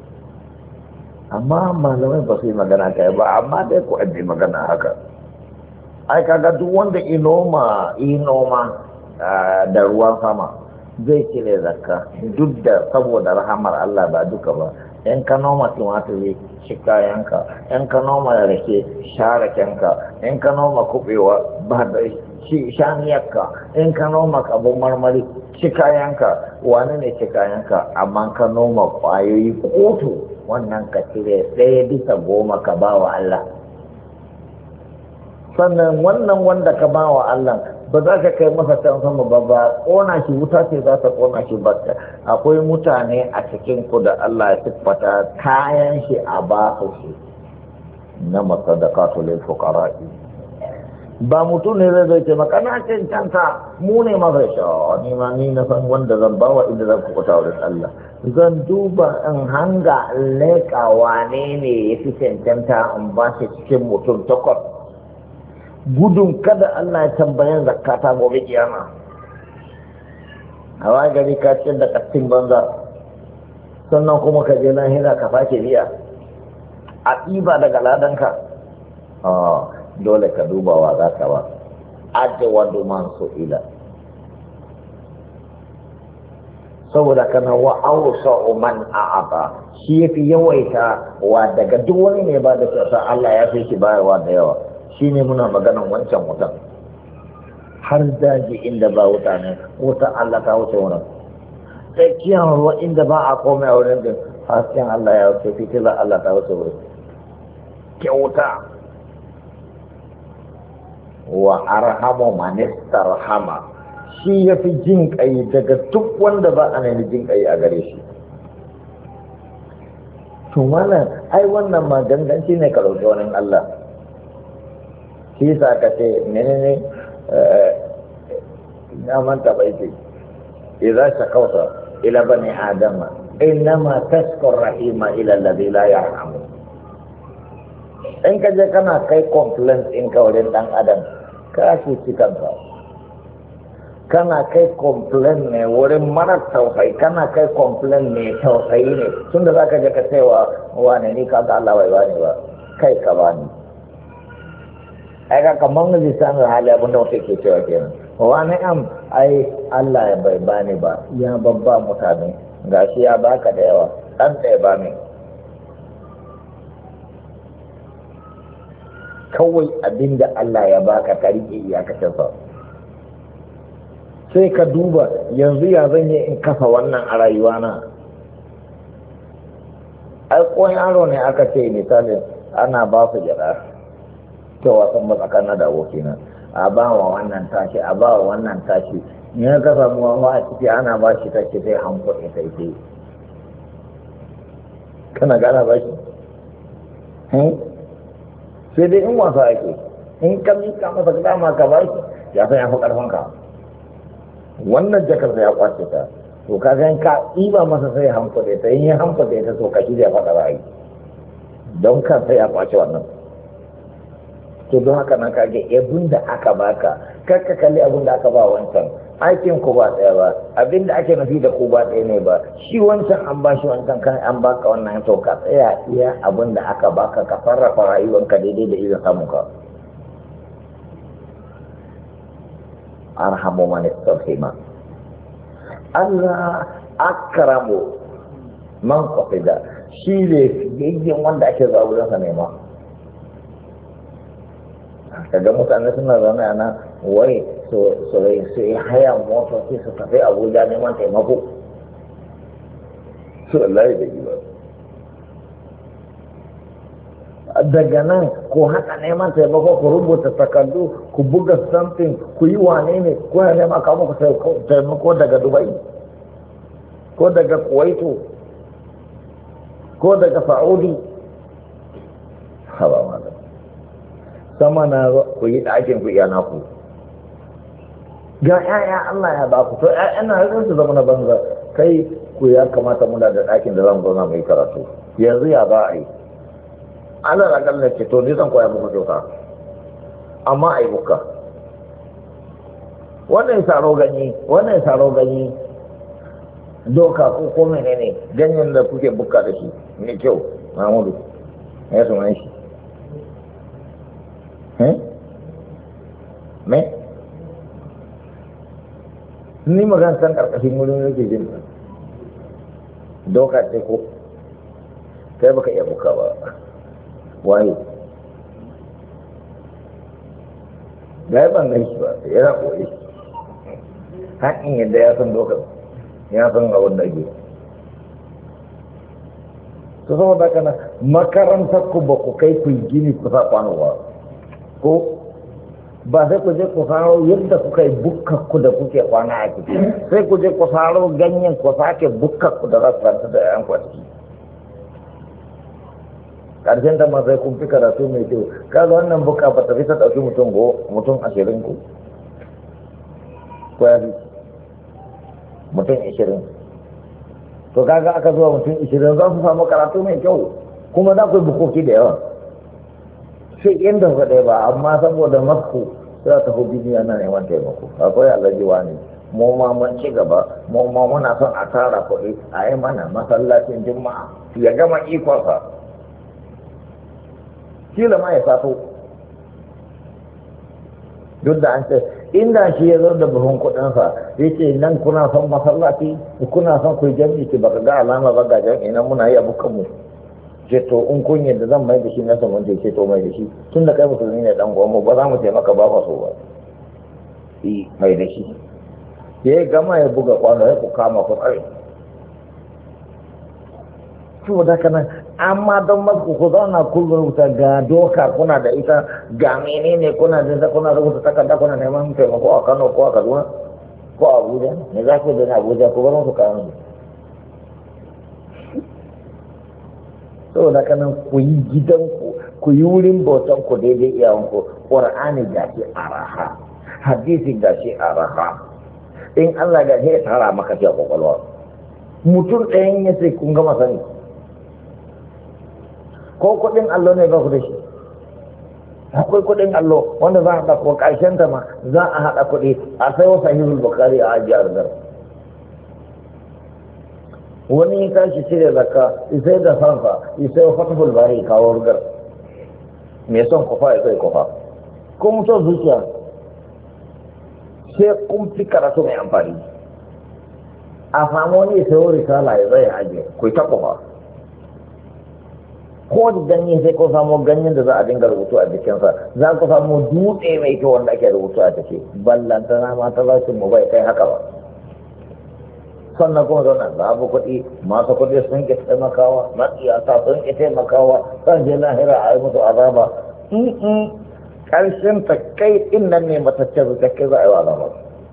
amma malamai ba su yi magana kai ba amma dai ku ajiye magana haka ai kaga duk wanda inoma da ruwan sama zai cire zakka duk da saboda rahamar Allah ba duka ba in ka noma tumatiri shi kayanka in ka noma rake sha rakenka in ka noma kubewa ba da shi shaniyarka in ka noma kabon marmari shi kayanka wani ne shi kayanka amma ka noma kwayoyi kotu wannan ka cire 1/10 ka ba wa Allah sannan wannan wanda ka ba wa Allah ba za ka kai masa can sama ba ƙona shi wuta ce za ta ƙona shi ba akwai mutane a cikin ku da Allah ya siffata kayan shi a ba su shi na masadaqatu lil fuqara ba mutum ne zai ce maka na cancanta mu ne masa sha ni ma ni na san wanda zan bawa inda zan kuɓuta wurin Allah zan duba in hanga leƙa wane ne ya fi cancanta in ba shi cikin mutum takwas gudun kada Allah ya tambayin zakata gobe kiyama hawa gari ka ce da kastin banza sannan kuma ka je lahira ka sake biya a ɗiba daga ladanka dole ka duba wa za ka ba ajewa domin so ila saboda kana wa ausa man a'ata shi yafi yawaita wa daga duk wani ne ba da kyauta Allah ya fi shi bayarwa da yawa shi ne muna maganan wancan wutan har daji inda ba wuta ne wuta Allah ta wuce wurin tsakiyar ruwa inda ba a komai a wurin din hasken Allah ya wuce fitila Allah ta wuce wurin kyauta wa arhamu manistar hama shi ya fi jin ƙai daga duk wanda ba a nemi jin ƙai a gare shi to wannan ai wannan maganganci ne ka roƙi wani Allah shi sa ka ce menene na manta baiti idza shakawta ila bani adama innama tashkur rahima ila alladhi la yarhamu in ka je kana kai complaints in ka wurin dan adam ka ce cikanka kana kai complaint ne wurin mara tausayi kana kai complaint ne tausayi ne tunda zaka je ka cewa wane ni ka ga Allah bai bani ba kai ka bani ai ka kaman lisanin hali abinda wata ke cewa kenan wani ai Allah ya bai bani ba ya babba mutane gashi ya baka da yawa dan ɗaya ba ne kawai abinda Allah ya baka ka rike iyakacin sa sai ka duba yanzu ya zan yi in kafa wannan a rayuwa na ai ko yaro ne aka ce misalin ana ba su gyaɗa ta wasan matsakanar da abokina a ba wa wannan tashi a ba wa wannan tashi ne ya kasa muwa a ciki ana ba shi tashi sai hankali sai sai kana gana ba shi sai dai in wasa ake in ka mika masa dama ka ba shi ya san ya fi karfin ka wannan jakar sai ya kwace ta to ka ga ka ɗiba masa sai hankali ta in ya hankali ta so ka shi zai faɗa ra'ayi don kan sai ya kwace wannan to don haka nan kage abin da aka baka kakka kalli abin da aka ba wancan aikin ku ba ɗaya ba abin da ake nufi da ku ba ɗaya ne ba shi wancan an ba shi wancan kan an baka wannan to ka tsaya iya abin da aka baka ka sarrafa rayuwanka daidai da irin samun ka arhamu man istaqima Allah akramu man qafida shi ne yayyin wanda ake zuwa wurin sa nema kaga mutane suna zaune a nan wai su yi haya motoci su tafi Abuja neman taimako su wallahi da yi ba daga nan ko haka neman taimako ku rubuta takardu ku buga something ku yi wane ne ko ya nema kawo muku taimako daga Dubai ko daga Kuwaitu ko daga Saudi hawa malam sama na ku yi ɗakin ku iya naku ga ƴaƴa Allah ya ba ku to ƴaƴan na zan su zama na banza kai ku ya kamata muna da ɗakin da zamu zauna mai karatu yanzu ya ba a yi ana ragar ce to ni zan koya muku doka amma a yi buka wannan ya saro ganye wannan ya saro ganye doka ko menene ganyen da kuke buka da shi mai kyau Mahmudu ya suna shi me ni magana san karkashin wurin yake jin doka ce ko kai baka iya buka ba waye ga ban gan shi ba yana koyi haƙin yadda ya san dokar ya san abin da ke su sama da kana makarantar ku ba ku kai ku gini ku sa kwano ba ko ba sai ku je ku faro yadda kuka yi bukkakku da kuke kwana a ciki sai ku je ku faro ganyen ku sake bukkakku da za su ranta da yan kwanci ƙarshen ta ma sai kun fi karatu mai kyau kaga wannan bukka ba ta fi ta ɗauki mutum 20 ku ko ya fi mutum 20 to kaga aka zuwa mutum 20 za su samu karatu mai kyau kuma za ku yi bukoki da yawa sai inda ku ɗaya ba amma saboda masku za ta fi duniya na neman taimako akwai alajiwa ne mu ma mun ci gaba mu ma muna son a tara kuɗi a yi mana masallacin juma'a ya gama ikonsa kila ma ya sato duk da an ce inda shi ya zo da buhun kuɗinsa ya ce nan kuna son masallaci kuna son ku yi jam'i ki baka ga alama ba ga jam'i nan muna yi abu kanmu ce to in kun yadda zan mai da shi na saman ce to mai da shi tun da kai musulmi ne dan gwamma ba za mu taimaka ba so ba mai da shi ya gama ya buga kwano ya ku kama ku tsare saboda kana amma don masu ku zauna kun rubuta ga doka kuna da ita ga menene kuna da kuna rubuta takarda kuna neman taimako a Kano ko a Kaduna ko a Abuja ne za ku da Abuja ko bar musu kayan saboda kana ku yi gidanku ku yi wurin bautan ku daidai iyawanku Qur'ani ga shi araha hadisi ga shi araha in Allah ga ya tara maka shi a kwakwalwa mutum ɗayan ya sai kun gama sani ko kuɗin allo ne ba ku da shi akwai kuɗin allo wanda za a haɗa ko ƙarshen ta ma za a haɗa kuɗi a sai wasa hizul bukari a ajiyar gar wani ya tashi cire zakka isai da sanfa isai fatahul bari kawo gar mai son kufa ya sai kufa ko mutum zuciya sai kun fi karatu mai amfani a samu wani ya sayo risala ya zai ajiye ku ta kufa ko da ganye sai ko samu ganyen da za a dinga rubutu a jikinsa za ku samu dutse mai kyau wanda ake rubutu a ciki ballanta na mata za su mu bai kai haka ba sannan kuma zauna babu kuɗi masu kuɗi sun ƙi taimakawa matsiyata sun ƙi taimakawa kan je lahira a yi musu azaba ƙarshen ta kai in nan ne mataccen zuciya kai za a yi wa azaba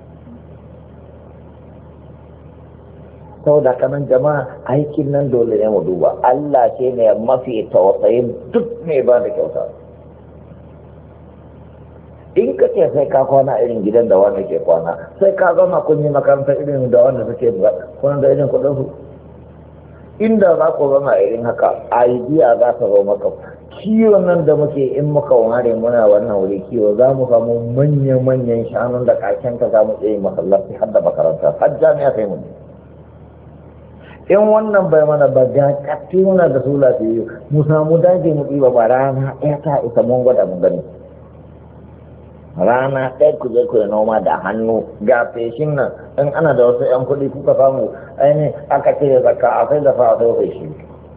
sau da kanan jama'a aikin nan dole ne mu duba Allah ce ne mafi tausayin duk mai ba da kyauta in ka ce sai ka kwana irin gidan da wanda ke kwana sai ka zama kun yi makaranta irin da wanda suke kwana da irin kudin su inda za ku zama irin haka idea za ta zo maka kiwon nan da muke in muka ware muna wannan wuri kiwo za mu samu manya-manyan shanun da kaken ka za mu tsaye masallaci har da makaranta har jami'a kai mu in wannan bai mana ba ga katti muna da su lafiyayyu mu samu daji mu ɗiba ba rana ɗaya ta isa mun gwada mun gani rana ɗaya ku je ku yi noma da hannu ga feshin nan in ana da wasu ƴan kuɗi kuka samu ainihin aka ce zakka a sai da fa a sai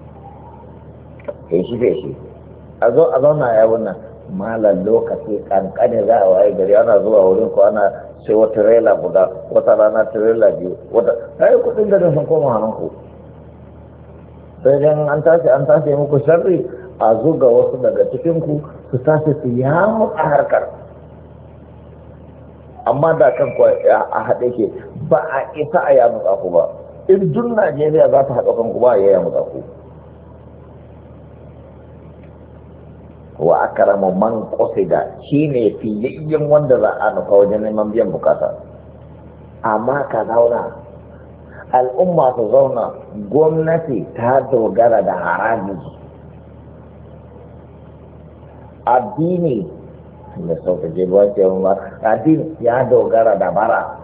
feshi a zo a zauna ya wannan malar lokaci kankane za a waye gari ana zuwa wurin ko ana sai wata tirela guda wata rana tirela biyu wata ai kuɗin da sun koma hannunku sai dan an tashi muku sharri a zuga wasu daga cikinku su tashi su yamu a harkar amma da kan a haɗe ke ba a isa a yamu ku ba in duk Najeriya za ta haɗa kanku ba a yamu ku wa akramu man qasida shine fiyayyen wanda za a nufa wajen neman biyan bukata amma ka zauna al'umma su zauna gwamnati ta dogara da haraji addini da sauƙaƙe ba ce ba addini ya dogara da bara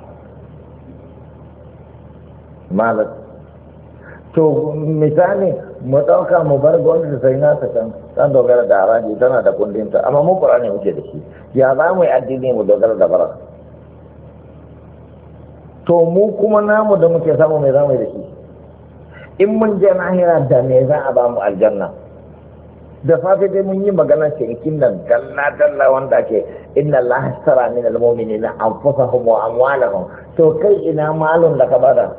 malam. To misali mu ɗauka mu bar gwamnati sai na ta can ta dogara da haraji tana da kundinta amma mu ƙur'ani muke da shi ya za mu yi addini mu dogara da bara. To mu kuma namu da muke samu mai za mu yi da shi in mun je nahira da me za a ba mu aljanna. Da safe dai mun yi magana cikin nan dalla wanda ke inna Allah hasara min al-mu'minina anfusahum wa amwalahum. To kai ina malun da ka bada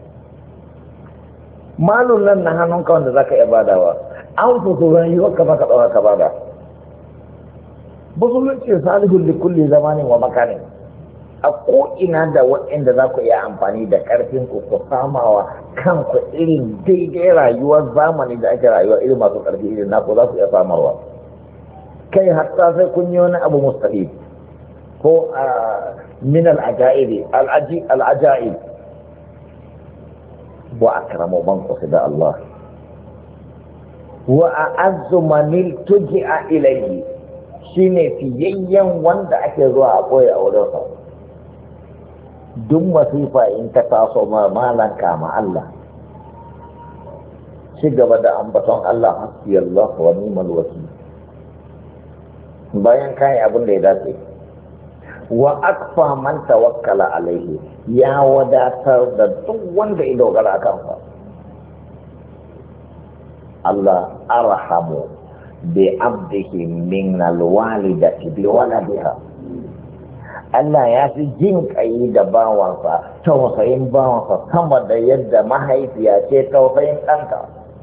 malun nan na hannunka wanda za ka iya badawa an fito rayuwar ka baka ɗaura ka bada. Musulunci salihun da kulle zamanin wa makanin a ko'ina da waɗanda za ku iya amfani da ƙarfin ku samawa kanku irin daidai rayuwar zamani da ake rayuwa irin masu ƙarfi irin naku za ku iya samarwa. Kai hatta sai kun yi wani abu mustahil ko min al-ajaibi al-ajaib wa akramu man qasida Allah wa a'azzu man iltuji'a ilayhi shine fiyayyen wanda ake zuwa a koyi a wurin sa. Duk masifa in ta taso malan kama Allah ci gaba da ambaton Allah hasbi Allah wa ni'mal wakil bayan kai abin da ya dace wa akfa man tawakkala alaihi ya wadatar da duk wanda ya dogara kansa. Allah arhamu bi abdihi min alwalidati bi waladiha. Allah ya fi jin kai da bawansa tausayin bawansa sama da yadda mahaifiya ce tausayin ɗanta.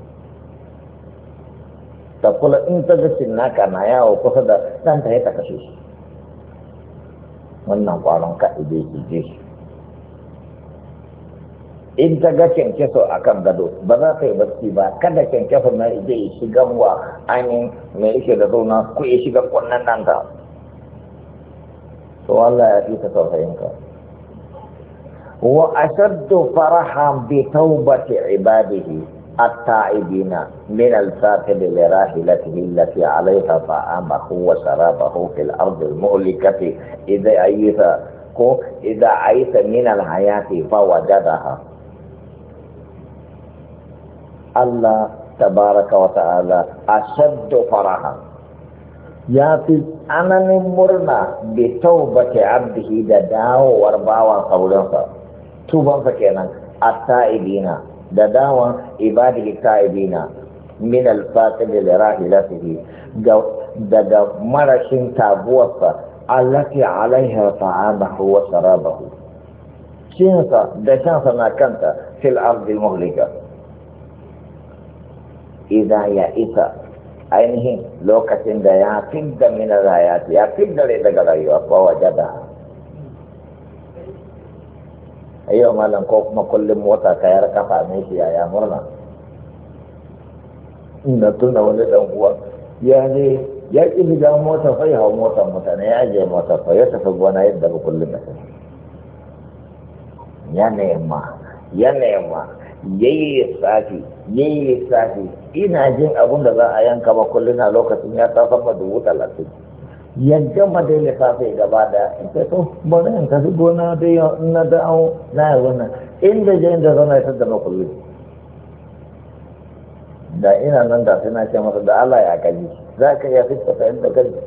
Ta kula in ta ga naka na yawo kusa da ɗanta ya ta kashe shi. Wannan kwaron ka'ide ke je shi in ta ga kyankyaso a kan gado ba za ta yi barci ba kada kyankyaso na ije ya shiga wa ainihin mai yake da zauna ko ya shiga kwanan nan ta to Allah ya fi ta tausayinka. Wa ashaddu farahan bi taubati ibadihi التائبين من الفاقد لراحلته التي عليها طعامه وشرابه في الأرض المهلكة إذا عيث من الحياة فوجدها. الله تبارك وتعالى أشد فرحا يأتي أنا مرنا بتوبة عبده داو ورباوا قولنسا توبا فكينا التائبين da dawan ibadihi ta'ibina min al-fatil li rahilatihi daga marashin tabuwarsa allati alaiha ta'amahu wa sharabahu cinsa da shansa na kanta fil ardi muhlika idan ya isa ainihin lokacin da ya fidda min al-hayati ya fidda daga rayuwa ko wajada ayyau malam ko kuma kullum mota kayar kafa ne shi yaya murna. Ina tuna wani dan uwa ya ne ya ƙi shiga mota fa ya hau motar mutane ya je motar fa ya tafi gona yadda ba kullum da kai ya nema yayi lissafi ina jin abun da za a yanka ba kullum a lokacin ya ta sama 30,000 yadda ma dai lissafi gaba da ita to bari in tafi gona dai na dawo na yi wannan inda je inda zana ya da makulli da ina nan da sai na ce masa da Allah ya kaji za ka iya fitfata inda kaji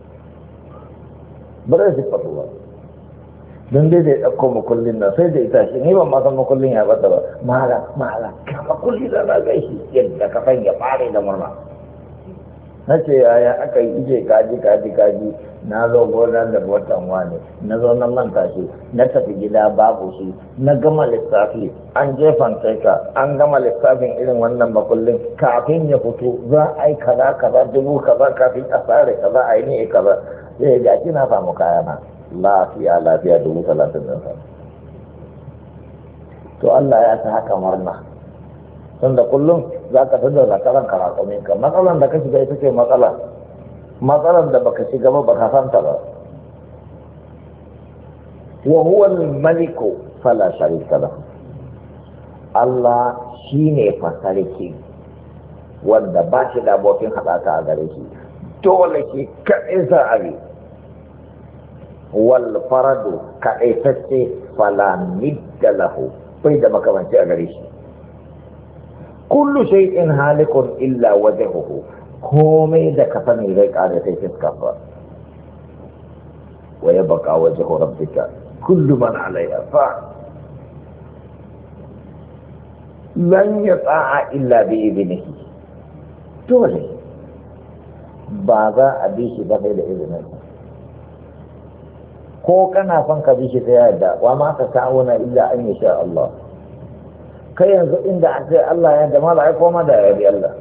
ba zai fitfata ba don dai zai ɗauko makullin nan sai da ita shi ni ban ma san makullin ya bata ba mala ka makulli da na gaishe yadda ka san ya fare da murna na ce yaya aka yi ije kaji na zo gona da watan wane na zo na manta shi na tafi gida babu shi na gama lissafi an jefan ka an gama lissafin irin wannan makullin kafin ya fito za a yi kaza 1000 kaza kafin a tsare kaza a yi ne kaza sai ga kina samu kayana lafiya 30,000 din sa to Allah ya ta haka murna tunda kullum za ka tada zakaran karakomin ka matsalan da ka shiga ita ce matsalan da baka shiga ba baka santa ba wa huwa al-maliku fala sharika lahu Allah shine fasarki wanda ba shi da abokin hadaka a gare shi dole ke kaɗai za a bi wal faradu kaɗai tacce fala midda lahu bai da makamanci a gare shi kullu shay'in halikun illa wajhuhu komai da ka sani zai ƙara sai fiska fa wa yabqa wajhu rabbika kullu man alayha fa lan yata'a illa bi idnihi dole ba za a bi shi ba sai da izinin ko kana son ka bi shi ta yadda wa ma ka ta'awuna illa an yasha Allah kai yanzu inda a ce Allah ya da mala ai koma da ya bi Allah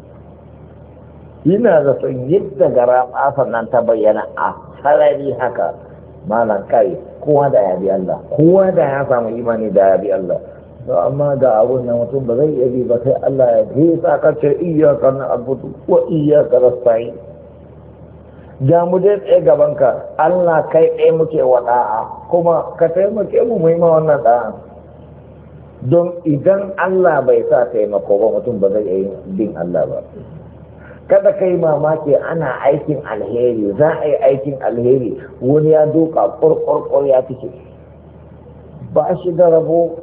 ina da son yadda gara tsasan nan ta bayyana a sarari haka malan kai kowa da ya bi Allah kowa da ya samu imani da ya bi Allah to amma ga abun nan mutum ba zai iya bi ba sai Allah ya ji sakace iyyaka na'budu wa iyyaka nasta'in ga mu dai tsaye gabanka Allah kai ɗaya muke wa ɗa'a kuma ka taimake mu mu yi ma wannan ɗa'a don idan Allah bai sa taimako ba mutum ba zai yi bin Allah ba kada kai mamaki ana aikin alheri za a yi aikin alheri wani ya duka ƙwarƙwarƙwar ya fice ba shi da rabo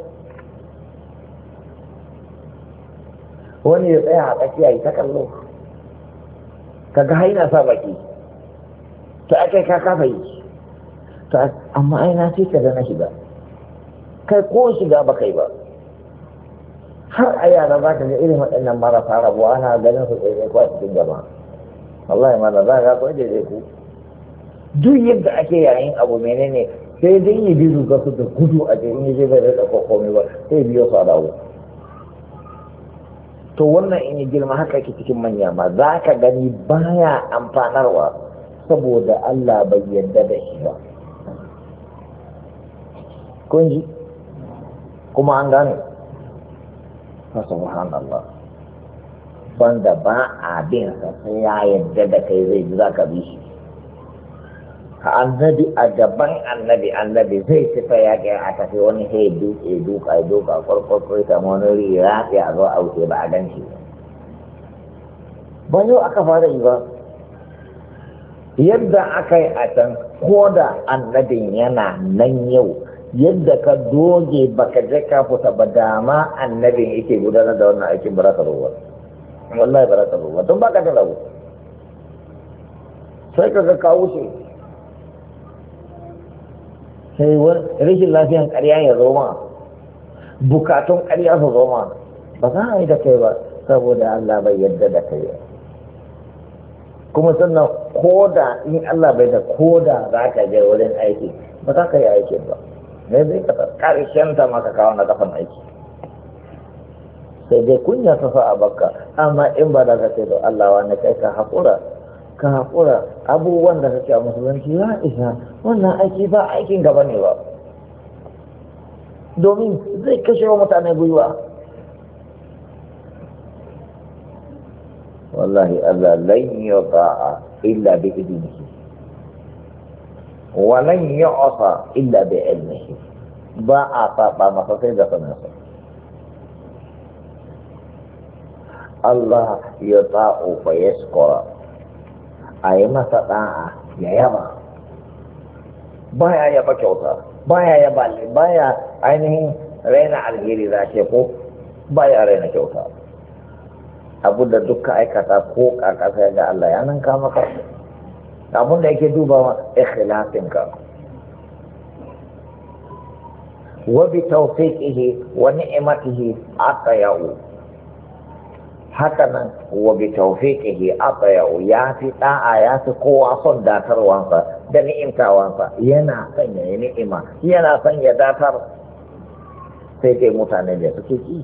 wani ya tsaya a tsakiya yi ta kallo kaga haina sa baki ta ake ka kafa yi amma aina ce ka na shiga kai ko shiga ba kai ba har a yara za ka ga irin waɗannan marasa rabuwa ana ganin su tsaye ko a cikin jama'a wallahi mana za ka ko daidai ku duk yadda ake yayin abu menene sai dai yi biyu ga su da gudu a cikin yaje bai da ko komai ba sai biyo su a dawo to wannan in yi girma haka ke cikin manya ma za ka gani baya amfanarwa saboda Allah bai yarda da shi ba kun ji kuma an gane subhanallah wanda ba a bin sa sai ya yarda da kai zai ji za ka bi shi annabi a gaban annabi zai fita yaƙi a tafi wani sai duka kwarkwarkwai ta wani rira sai a zo a wuce ba a gan shi ba yau aka fara yi ba yadda aka yi a can ko da annabin yana nan yau yadda ka doge baka je ka fita ba dama annabin yake gudanar da wannan aikin baraka ruwa wallahi baraka ruwa don baka da rabu sai ka ga kawo shi sai rashin lafiyan ƙarya ya zo ma bukatun ƙarya su zo ma ba za a yi da kai ba saboda Allah bai yarda da kai ba kuma sannan koda in Allah bai da koda za ka je wurin aiki ba za ka yi aikin ba ne zai ka ƙarshen ta maka kawo na kafan aiki sai dai kunya ta sa a bakka amma in ba da ka ce da Allah wani kai ka haƙura abubuwan da kake a musulunci ya isa wannan aiki ba aikin gaba ne ba domin zai kashe wa mutane gwiwa wallahi Allah lan yuta'a illa bi idnihi wa lan yu'sa illa bi ilmihi ba a saba masa sai da sanarsa Allah yuta'u fa yaskura a yi masa ɗa'a ya yaba baya yaba kyauta baya ainihin raina alheri za ce ko baya raina kyauta abu da duka aikata ko kakasa ga Allah ya nan kama ka abun da yake dubawa ikhlasin ka wa bi tawfiqihi wa ni'matihi atayau haka nan wa bi tawfiqihi atayau ya fi da'a ya fi kowa son datarwansa da ni'imtawansa yana son ya yi ni'ima yana son ya datar sai dai mutane da suke ki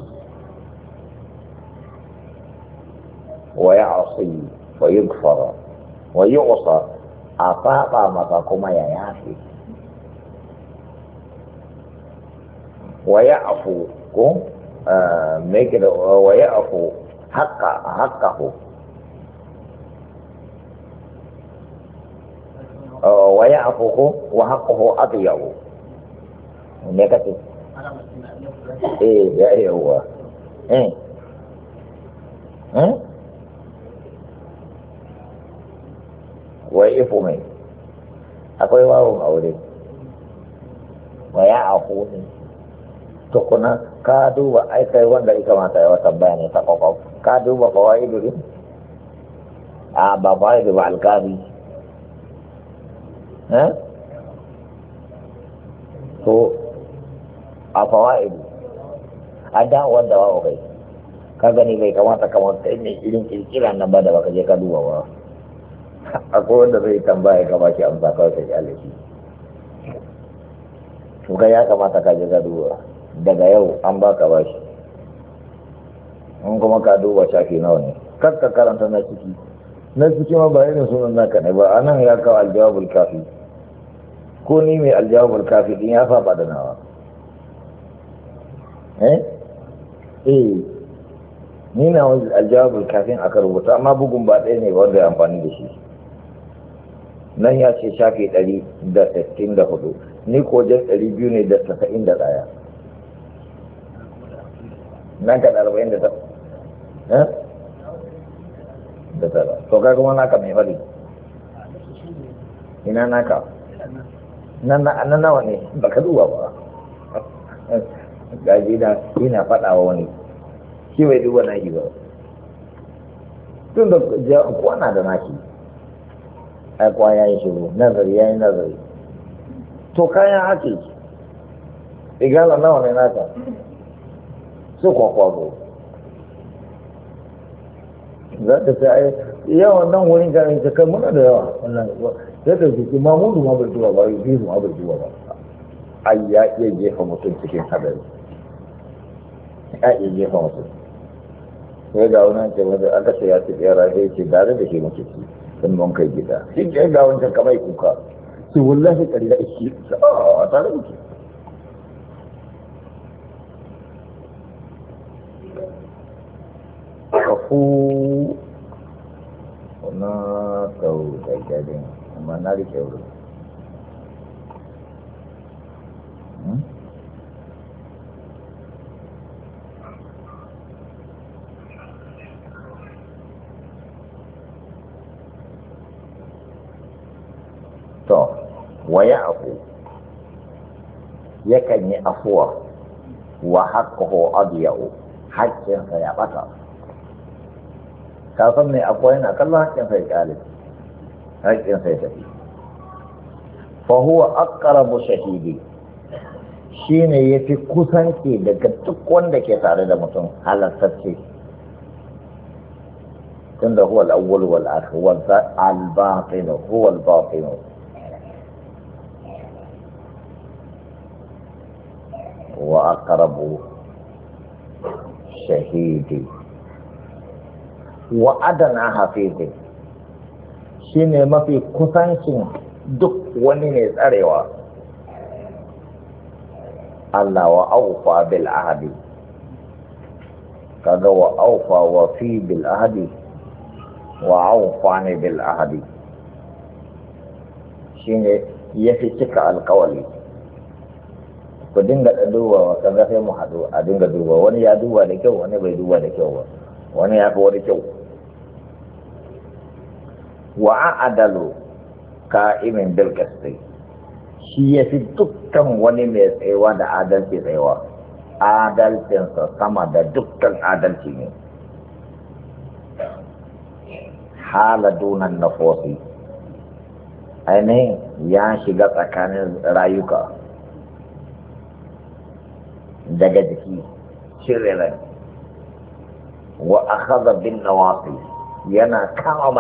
wa ya'si wa yughfara wa yu'sa a faɓa maka kuma ya yafi wa ya'fu ko me ke da wa ya'fu حقه ويعفوه وحقه أضيع نكتب ايه هو wai ifo mai akwai wawon aure wa ya afu ne to kuna ka duba ai kai wanda ya kamata ya wata bayani ta kwakwaf ka duba kawai duri a ba kawai da ba alkazi to a fawaidu a da'awar da wawo kai ka gani bai kamata kamar ta ne irin kirkira nan ba da baka je ka duba ba akwai wanda zai tambaya ka baki amsa kawai ka kyale shi to ga ya kamata ka je ka duba daga yau an baka bashi in kuma ka duba shafi nawa ne kar ka karanta na ciki ma ba irin sunan naka ne ba anan ya kawo aljawabul kafi ko ni mai aljawabul kafi din ya saba da nawa ni na wani aljawabul kafin aka rubuta amma bugun ba ɗaya ne wanda ya amfani da shi nan ya ce shafi 164 ni ko jan 291 nan ka 40 da tara to kai kuma naka mai fari ina naka nan nawa ne baka duba ba gaji da ina faɗa wa wani shi bai duba naki ba tun da kwana da naki ai kwa ya yi shiru nazari ya yi nazari to kayan ake igala nawa ne naka su kwakwazo za ta sai yawan nan wurin garin ta kai muna da yawa wannan sai da jiki mamudu ma bai duba ba yi ma bai duba ba ai ya iya jefa mutum cikin hadari ya iya jefa mutum sai ga wani ce wanda aka ce ya ci tsera sai ce gare da shi muke ci sun mun kai gida shi ke ga wancan kamar kuka ce wallahi ƙarya ishi a tare muke kafu na kau da gadin amma na rike wurin to waya afu yakan yi afuwa wa haqqahu adiyau haƙƙinsa ya ɓata kafin mai afuwa yana kallon haƙƙinsa ya ƙyale haƙƙinsa ya tafi fa huwa aqrabu shahidi shine yafi kusanci daga duk wanda ke tare da mutum halattacce tunda huwa al-awwal wal akhir wal al-batin huwa al-batin wa aqrabu shahidi wa adana hafizi shine mafi kusancin duk wani ne tsarewa Allah wa aufa bil ahdi kaga wa aufa wa fi bil ahdi wa aufa ne bil ahdi shine yafi cika alkawali ku dinga da duba kaga sai mu hadu a dinga duba wani ya duba da kyau wani bai duba da kyau ba wani ya fi wani kyau wa a'adalu ka'imin bil qisti shi ya fi dukkan wani mai tsayawa da adalci tsayawa adalcinsa sama da dukkan adalci ne hala dunan nafosi ainihin ya shiga tsakanin rayuka daga jiki shirirai wa akhadha bin nawasi yana kama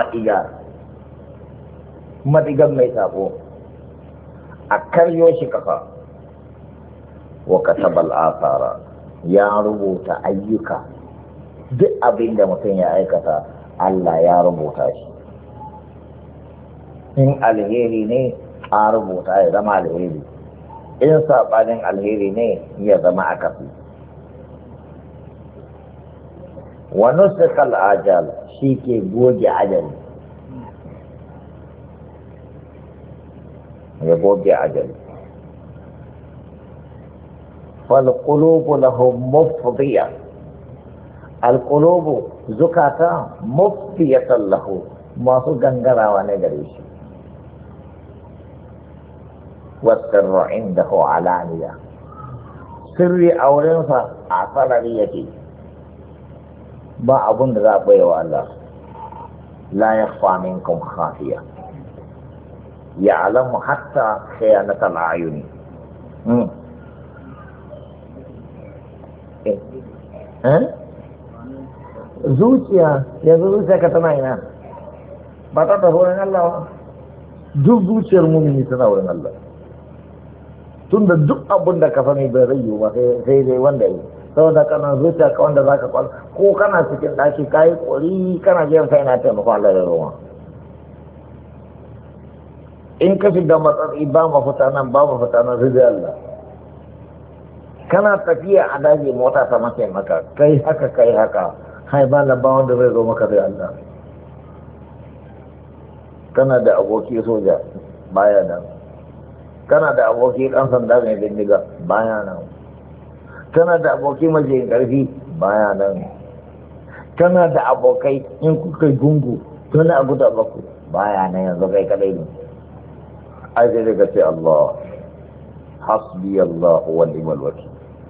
madigan mai sabo a karyo shi kafa wa katabal asara ya rubuta ayyuka duk abin da mutum ya aikata Allah ya rubuta shi in alheri ne a rubuta ya zama alheri in saɓanin alheri ne ya zama akasi wa nusikal ajal shi ke goge ajali ya goge ajali falqulubu lahum mufdiya alqulubu zukata mufdiyatan lahu masu gangarawa ne gare shi والسر عنده علانية sirri a wurinsa a sarari yake ba abun da za a bai wa Allah la ya minkum khafiya ya alamu hatta khiyanatal ayuni zuciya yanzu zuciya ka tana ina ba ta tafi wurin Allah ba duk zuciyar mumini tana wurin Allah tun da duk abin da ka sani bai rayu ba sai dai wanda yi saboda kana zuciya ka wanda za ka kwal ko kana cikin ɗaki ka yi ƙuri kana jiyan sai na taimakon Allah da ruwa in ka shiga matsatsi ba mafita nan ba mafita nan sai dai Allah kana tafiya a daji mota ta mace maka kai haka hai ba lamba wanda zai zo maka sai Allah kana da aboki soja baya nan kana da aboki ɗan sanda mai bindiga baya nan kana da aboki majiyin ƙarfi baya nan kana da abokai in kuka gungu tuna a guda baku baya nan yanzu kai kadai ne ai sai daga ce Allah hasbi Allah wa ni'mal wakil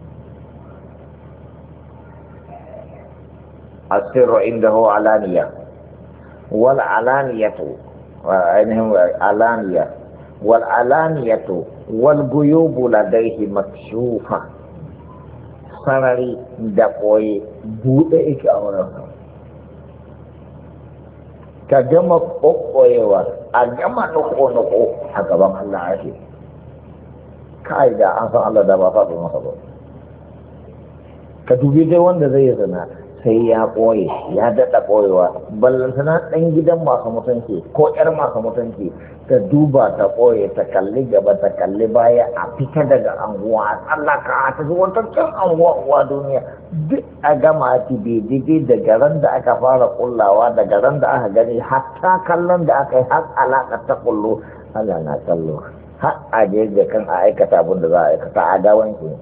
السر عنده علانية والعلانية علانية والعلانية والغيوب لديه مكشوفة sarari da koyi buɗe ike a wurin ka gama ƙoƙoyewa a gama nuko-nuko a gaban Allah ake kai da an san Allah da ba faɗo masa ba ka dubi dai wanda zai yi zina sai ya ɓoye ya daɗa ɓoyewa ballantana ɗan gidan masu mutunci ko ƴar masu mutunci ta duba ta ɓoye ta kalli gaba ta kalli baya a fita daga anguwa a tsallaka a ta zuwa can anguwa duniya duk a gama tibe daga ran da aka fara kullawa daga ran da aka gani hatta kallon da aka yi har alaƙa ta kullo Allah na kallo har a je da kan a aikata abin da za a aikata a gawan shi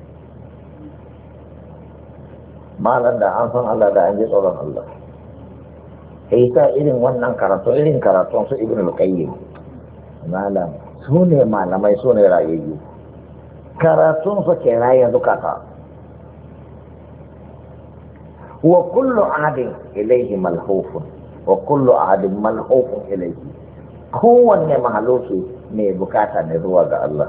malam da an san Allah da an ji tsoron Allah sai ta irin wannan karatu irin karatun su ibn al-qayyim malam su ne malamai su ne rayayyu karatun su ke raye zukata wa kullu ahadin ilayhi malhufun wa kullu ahadin malhufun ilayhi kowanne mahaluki mai bukata ne zuwa ga Allah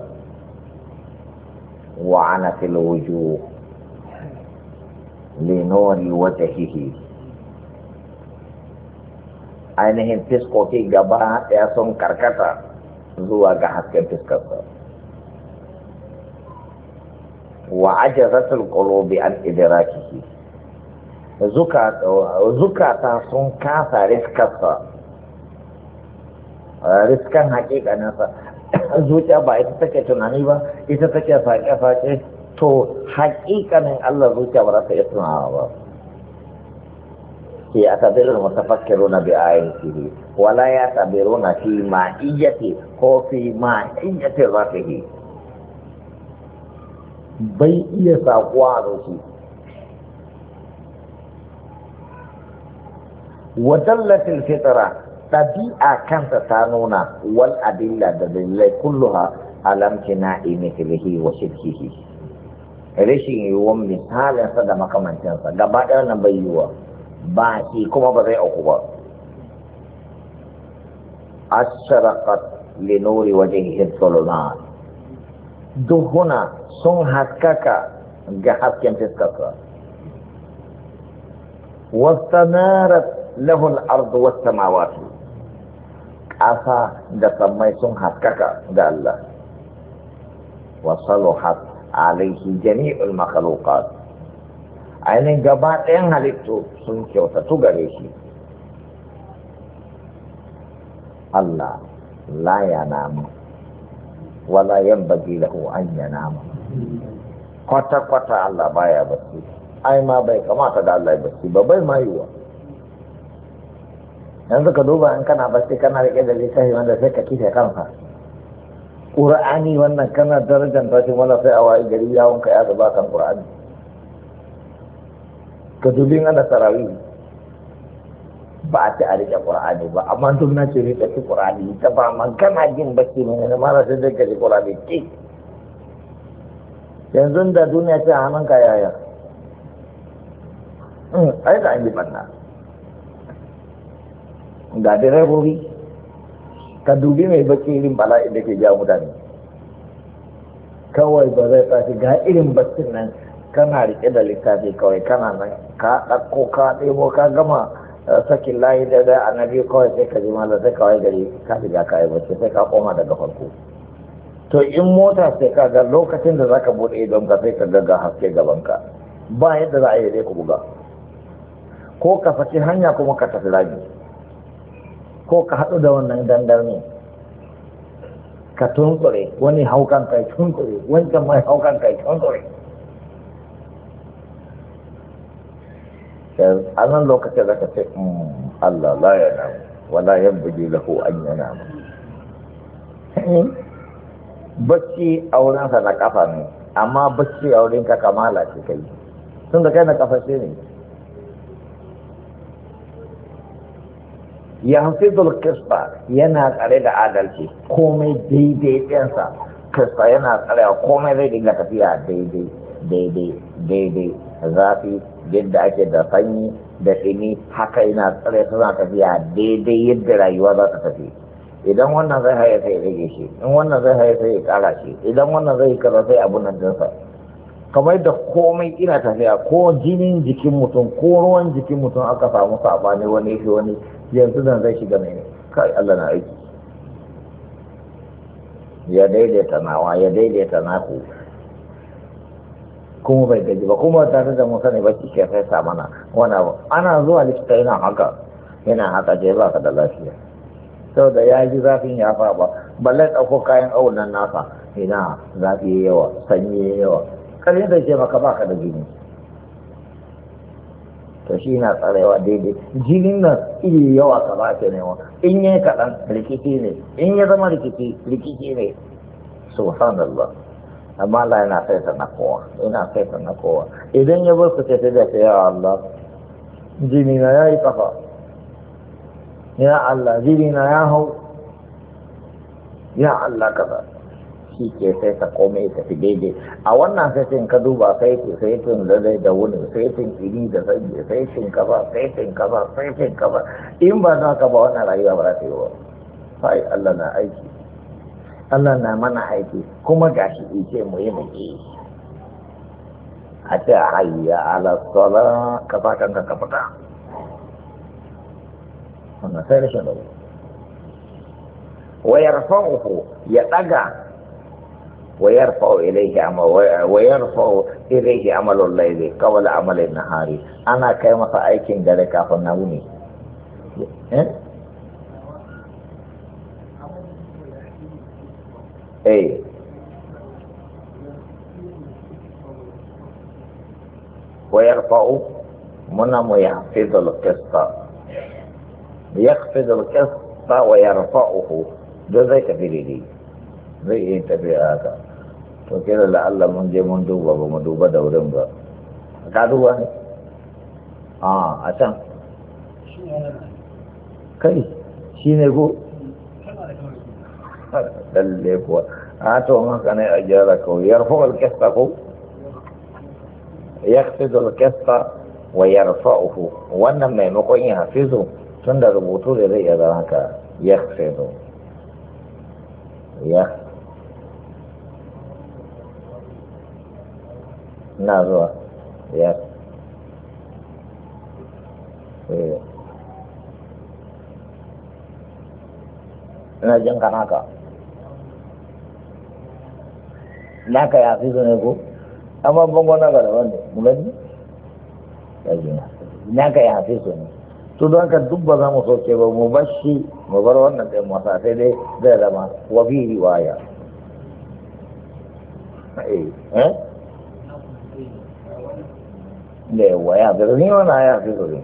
wa ana fil wujuh linori wajhihi ainihin fiskoki gaba ɗaya sun karkata zuwa ga hasken fiskarsa wa ajazatul qulubi an idrakihi zukata sun kasa riskan haƙiƙaninsa zuciya ba ita take tunani ba ita take faƙe-faƙe to haƙiƙanin Allah zuciya ba za ta iya tunawa ba ke a tabirin mutafakkiru na bi ayatihi wala ya tabiru na fi ma'iyyati ko fi ma'iyyati rafihi bai iya saƙuwa a zuci wadallatil fitra ɗabi'a kanta ta nuna wal adilla da dalilai kulluha alamkina imithlihi wa shirkihi rashin yiwuwan misalinsa da makamancinsa gaba ɗaya nan bai yiwuwa ba shi kuma ba zai auku ba asharaqat li nuri wajhihi dhulumat duhuna sun haskaka ga hasken fiskarsa wastanarat lahu al-ardu was-samawati ƙasa da sammai sun haskaka ga Allah wa saluhat alaihi jami'ul makhluqat ainihin gaba ɗayan halittu sun kyautatu gare shi Allah la yanamu wala yanbaghi lahu an yanama kwata-kwata Allah baya bacci ai ma bai kamata da Allah ya bacci ba bai ma yiwa yanzu ka duba in kana bacci kana rike da littafi wanda sai ka kife kanka ƙura'ani wannan kana darajar tashin wala sai a wayi gari yawon ka ya zuba kan ƙura'ani. Ka dubi ana tarawih ba a ci a riƙe ƙur'ani ba, amma duk na ce riƙe ci ƙur'ani ta ba magana jin bacci mai ne mara sai zai kaji ƙur'ani ki yanzu da duniya ce a hannun ka yaya ai da an yi ɓanna ga direbobi ka dubi mai bacci irin bala'in da ke jawo mutane kawai ba zai tashi ga irin baccin nan kana riƙe da littafi kawai kana nan ka ɗauko ka ɗebo ka gama sakin layi da annabi kawai sai ka ji malam sai kawai gari ka shiga ka yi bacci sai ka koma daga farko to in mota sai ka ga lokacin da zaka bude idon ka sai ka ga haske gaban ka ba yadda za a yi dai ku buga ko ka saki hanya kuma ka tafi layi ko ka haɗu da wannan dandarni ka tunkure wani haukan kai tunkure wancan mai haukan kai tunkure a nan lokacin da ka ce Allah la ya namu wala yan buji lahu an ya namu bacci a wurinsa na kafa ne amma bacci a wurin ka kamala ce kai tun da kai na kafa ce ne ya hafizul kisba yana tsare da adalci komai daidai ɗinsa kisba yana tsare komai zai dinga tafiya daidai zafi yadda ake da sanyi da ɗini haka yana tsare suna tafiya daidai yadda rayuwa za ta tafi idan wannan zai haye sai rage shi in wannan zai haye sai ya kara shi idan wannan zai kaza sai abun nan dinsa kamar da komai ina tafiya ko jinin jikin mutum ko ruwan jikin mutum aka samu sabani wani shi wani yanzu nan zai shiga mai kai Allah na aiki ya daidaita nawa ya daidaita naku kuma bai gaji ba kuma tare da mu sani bacci ke sai sa mana wani abu ana zuwa likita yana haka je ba ka da lafiya sau da ya ji zafin ya fa ba balle ɗauko kayan aunan nasa ina zafi yawa sanyi yawa ƙarshen da ce maka baka da jini to shi na tsarewa daidai jinin nan iri yawa ka ba ke nema in yi kaɗan rikici ne in ya zama rikici ne subhanallah amma Allah yana saita na kowa idan ya bar ku ce da ya Allah jini na ya yi kafa ya Allah jini na ya hau ya Allah kaza shi ke sai ta komai ta fi daidai a wannan saitin ka duba saitin da wuni saitin iri da sanyi saitin kaza in ba za ka ba wannan rayuwa ba za ta yi ba sai Allah na aiki Allah na mana aiki kuma gashi ice mu yi muke a ce hayya ala sala ka fatan ka fita wannan sai rashin da wayarfa'uhu ya daga ويرفع إليه عمل الليل قبل عمل النهار أنا كما فأيكين ذلك فنوني إيه ويرفع منم يحفظ القسط ويرفعه ده زي كفيري zai iya tafiya haka to kira da Allah mun je mun duba ba mu duba da wurin ba ka duba ne a can kai shi ne ko lalle kuwa a to haka ne a gyara kawai yarfa alkesta ko yakfidu alkesta wa yarfa'uhu wannan maimakon yin hafizu tun da rubutu da zai iya zama haka yakfidu na zuwa ya ina jin ka naka ya fi ne ko amma bangon na gada wanda mulani ya ji naka ya fi ne to don haka duk ba za mu soke ba mu bar shi mu bar wannan ɗin masa sai dai zai zama wa fi riwaya da yawa ya fi ni wani ya fi zuri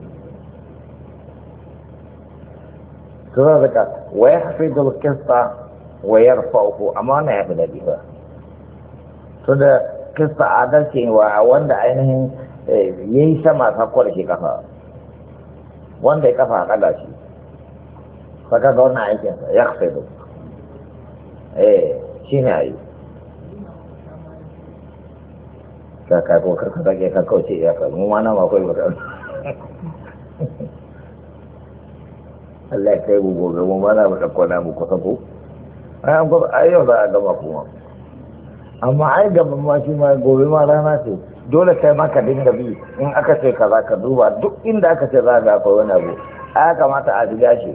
su za zaka wa ya fi dalkista wa ya rufa'uku amma na ya fi daɗi ba to da kista adalci wa wanda ainihin ya yi sama sakwar shi kafa wanda ya kafa a ɗaga shi saka ga wannan aikinsa ya kafa shi ne a yi ka ko karka zage ka kauce ya ka mu mana ma kai baka Allah ya kai mu gobe mu mana mu dauko na mu kusa ko ai an gobe ai yau za a gama kuma amma ai gaban ma shi ma gobe ma rana ce dole kai ma ka dinga bi in aka ce kaza ka duba duk inda aka ce za ga akwai wani abu ai kamata a riga shi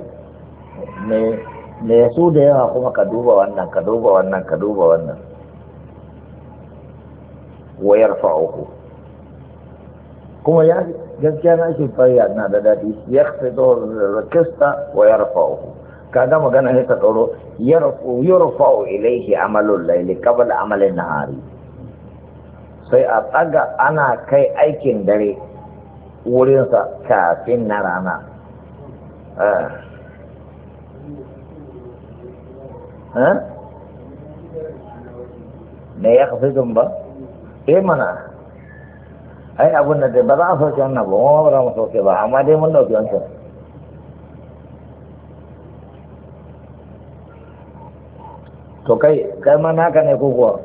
me su da yawa kuma ka duba wannan ka duba wannan ka duba wannan wayar fa'uku kuma ya gaskiya na shi fariya na da daɗi ya fito rakista wayar fa'uku kaga magana ne ta tsoro yarfa'u ilaihi amalul laili qabla amalin nahari sai a tsaga ana kai aikin dare wurinsa kafin na rana ne ya kafi ba mana ai abin da ba za a sauke wannan ba ma ba za mu sauke ba amma dai mun dauki wancan to kai ma naka ne ko kuwa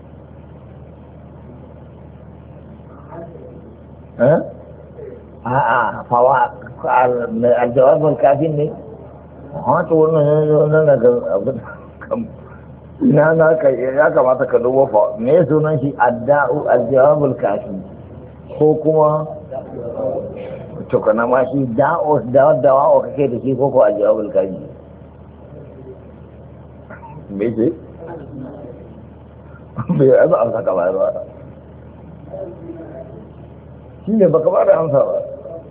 a'a fawa aljawabul kafin ne to wannan daga abin ina na ka ya kamata ka dubo fa me sunan shi adda'u aljawabul kafi ko kuma to kana ma shi da'u dawa kake da shi ko aljawabul kafi me ce me ya ba amsa ka ba shi ne baka ba da amsa ba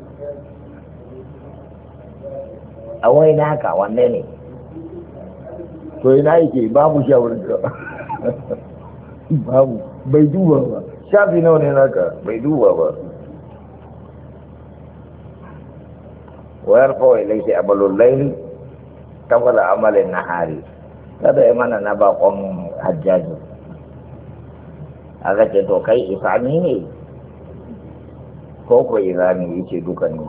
a wai naka wanne ne to ina yake babu shi a wurin ka babu bai duba ba shafi nawa ne naka bai duba ba wayar kawai laifin abalun laili tabbala amalin nahari kada ya mana na bakon hajjaji a gace to kai isani ne ko ko irani yace duka ne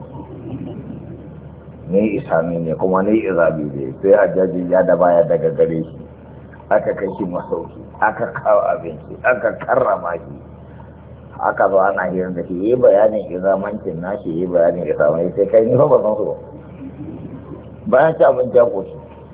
ni isami ne kuma ni izabi ne sai hajjaji ya da baya daga gare shi aka kai shi masauki aka kawo abinci aka karrama shi aka zo ana hirin da shi yi bayanin izamancin nashi yi bayanin isamai sai kai ni fa ba san su ba bayan ci abinci ya koshi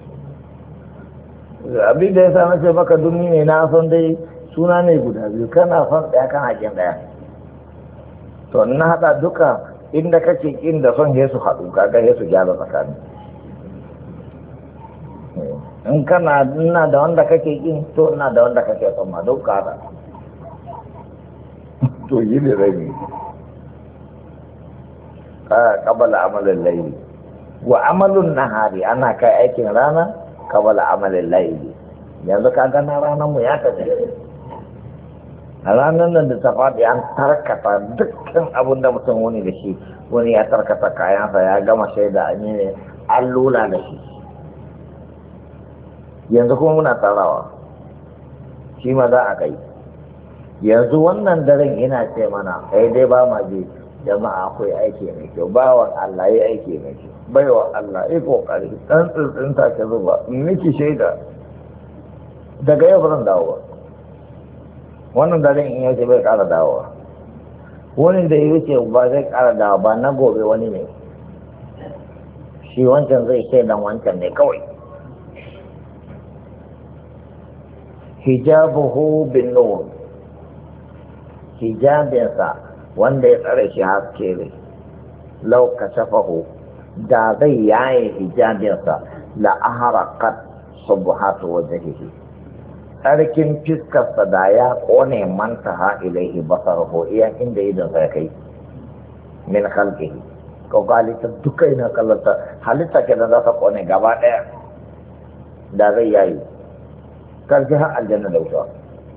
abin da ya sa nace maka dumi ne na san dai suna ne guda biyu kana son daya kana kin daya to na hada duka inda kake kin da son Yesu haɗu kaga Yesu gyara tsakani in kana ina da wanda kake kin to ina da wanda kake son ma duk kada to yi ne rai qabala amalin layli wa amalun nahari ana kai aikin rana qabala amalin layli yanzu kaga na ranar mu ya tafi a ranar nan da ta faɗi an tarkata dukkan abin da mutum wani da shi wani ya tarkata kayansa ya gama shaida an yi ne an lula da shi yanzu kuma muna tarawa shi ma za a kai yanzu wannan daren ina ce mana kai dai ba ma je jama'a akwai aiki mai kyau bawan Allah ya aiki mai kyau baiwa Allah ya kokari dan tsintsin ta ke zuba miki shaida daga yau ba zan dawo ba wannan daren in yake bai kara dawowa wani da ya wuce ba zai kara dawowa ba na gobe wani ne shi wancan zai shaidan wancan ne kawai hijabuhu bin nur hijabinsa wanda ya tsare shi haske ne lau kashafahu da zai yaye hijabinsa la aharaqat subhatu wajhihi tsarkin fiskarsa da ya kone manta ha ilaihi basarahu iya inda idan sa kai min khalqihi ko galita duka ina kallata halitta ke da za ta kone gaba daya da zai yayi karfi har aljanna da wuta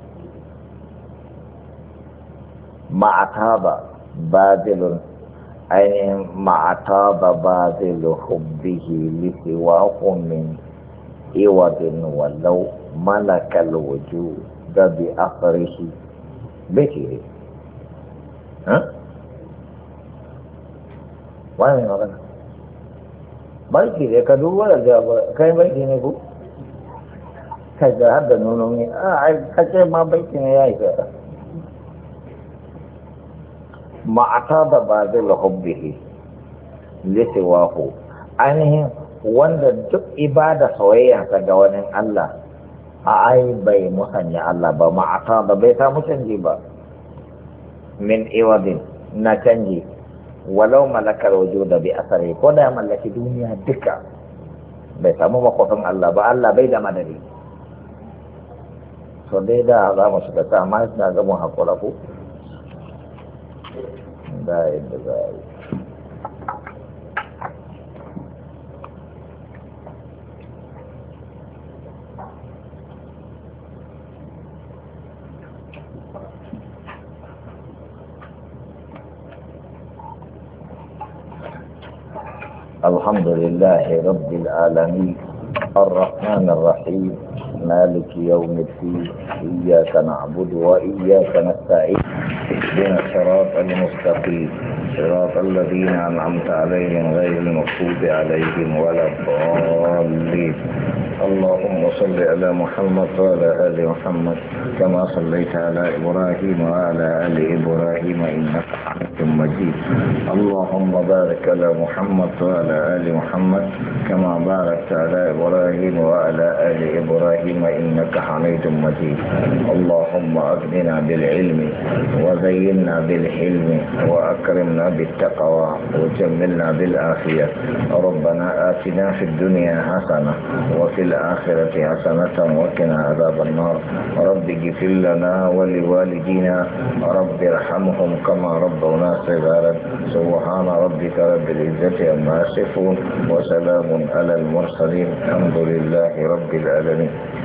ma'ataba bazilun ainihin ma'ataba bazilu hubbihi lisiwa min iwadin wallau malakal wuju da bi akhrihi bikiri wani magana baiki ne ka duba da jagora kai baiki ne ku kai da har da nono ne a kace ma baiki ne ya yi ka ma'ata da ba zai lahubbihi lisiwahu ainihin wanda duk ibada soyayya ta ga wani Allah a ai bai musanya Allah ba ma'ata da bai samu canji ba min iwadin na canji walau malakar wujuda bi asari ko da ya mallaki duniya duka bai samu makwafin Allah ba Allah bai da madari so dai da za mu shiga ta amma suna gaban haƙura ku da yadda za a yi الحمد لله رب العالمين الرحمن الرحيم مالك يوم الدين إياك نعبد وإياك نستعين اهدنا الصراط المستقيم صراط الذين أنعمت عليهم غير المغضوب عليهم ولا الضالين اللهم صل على محمد وعلى آل محمد كما صليت على إبراهيم وعلى آل إبراهيم إنك حميد مجيد اللهم بارك على محمد وعلى آل محمد كما باركت على إبراهيم وعلى آل إبراهيم إنك حميد مجيد اللهم أغننا بالعلم وزينا بالحلم وأكرمنا بالتقوى وجملنا بالعافية ربنا آتنا في الدنيا حسنة وفي الآخرة حسنة وقنا عذاب النار رب اغفر لنا ولوالدينا رب ارحمهم كما ربونا صغارا سبحان ربك رب العزة عما يصفون وسلام على المرسلين الحمد لله رب العالمين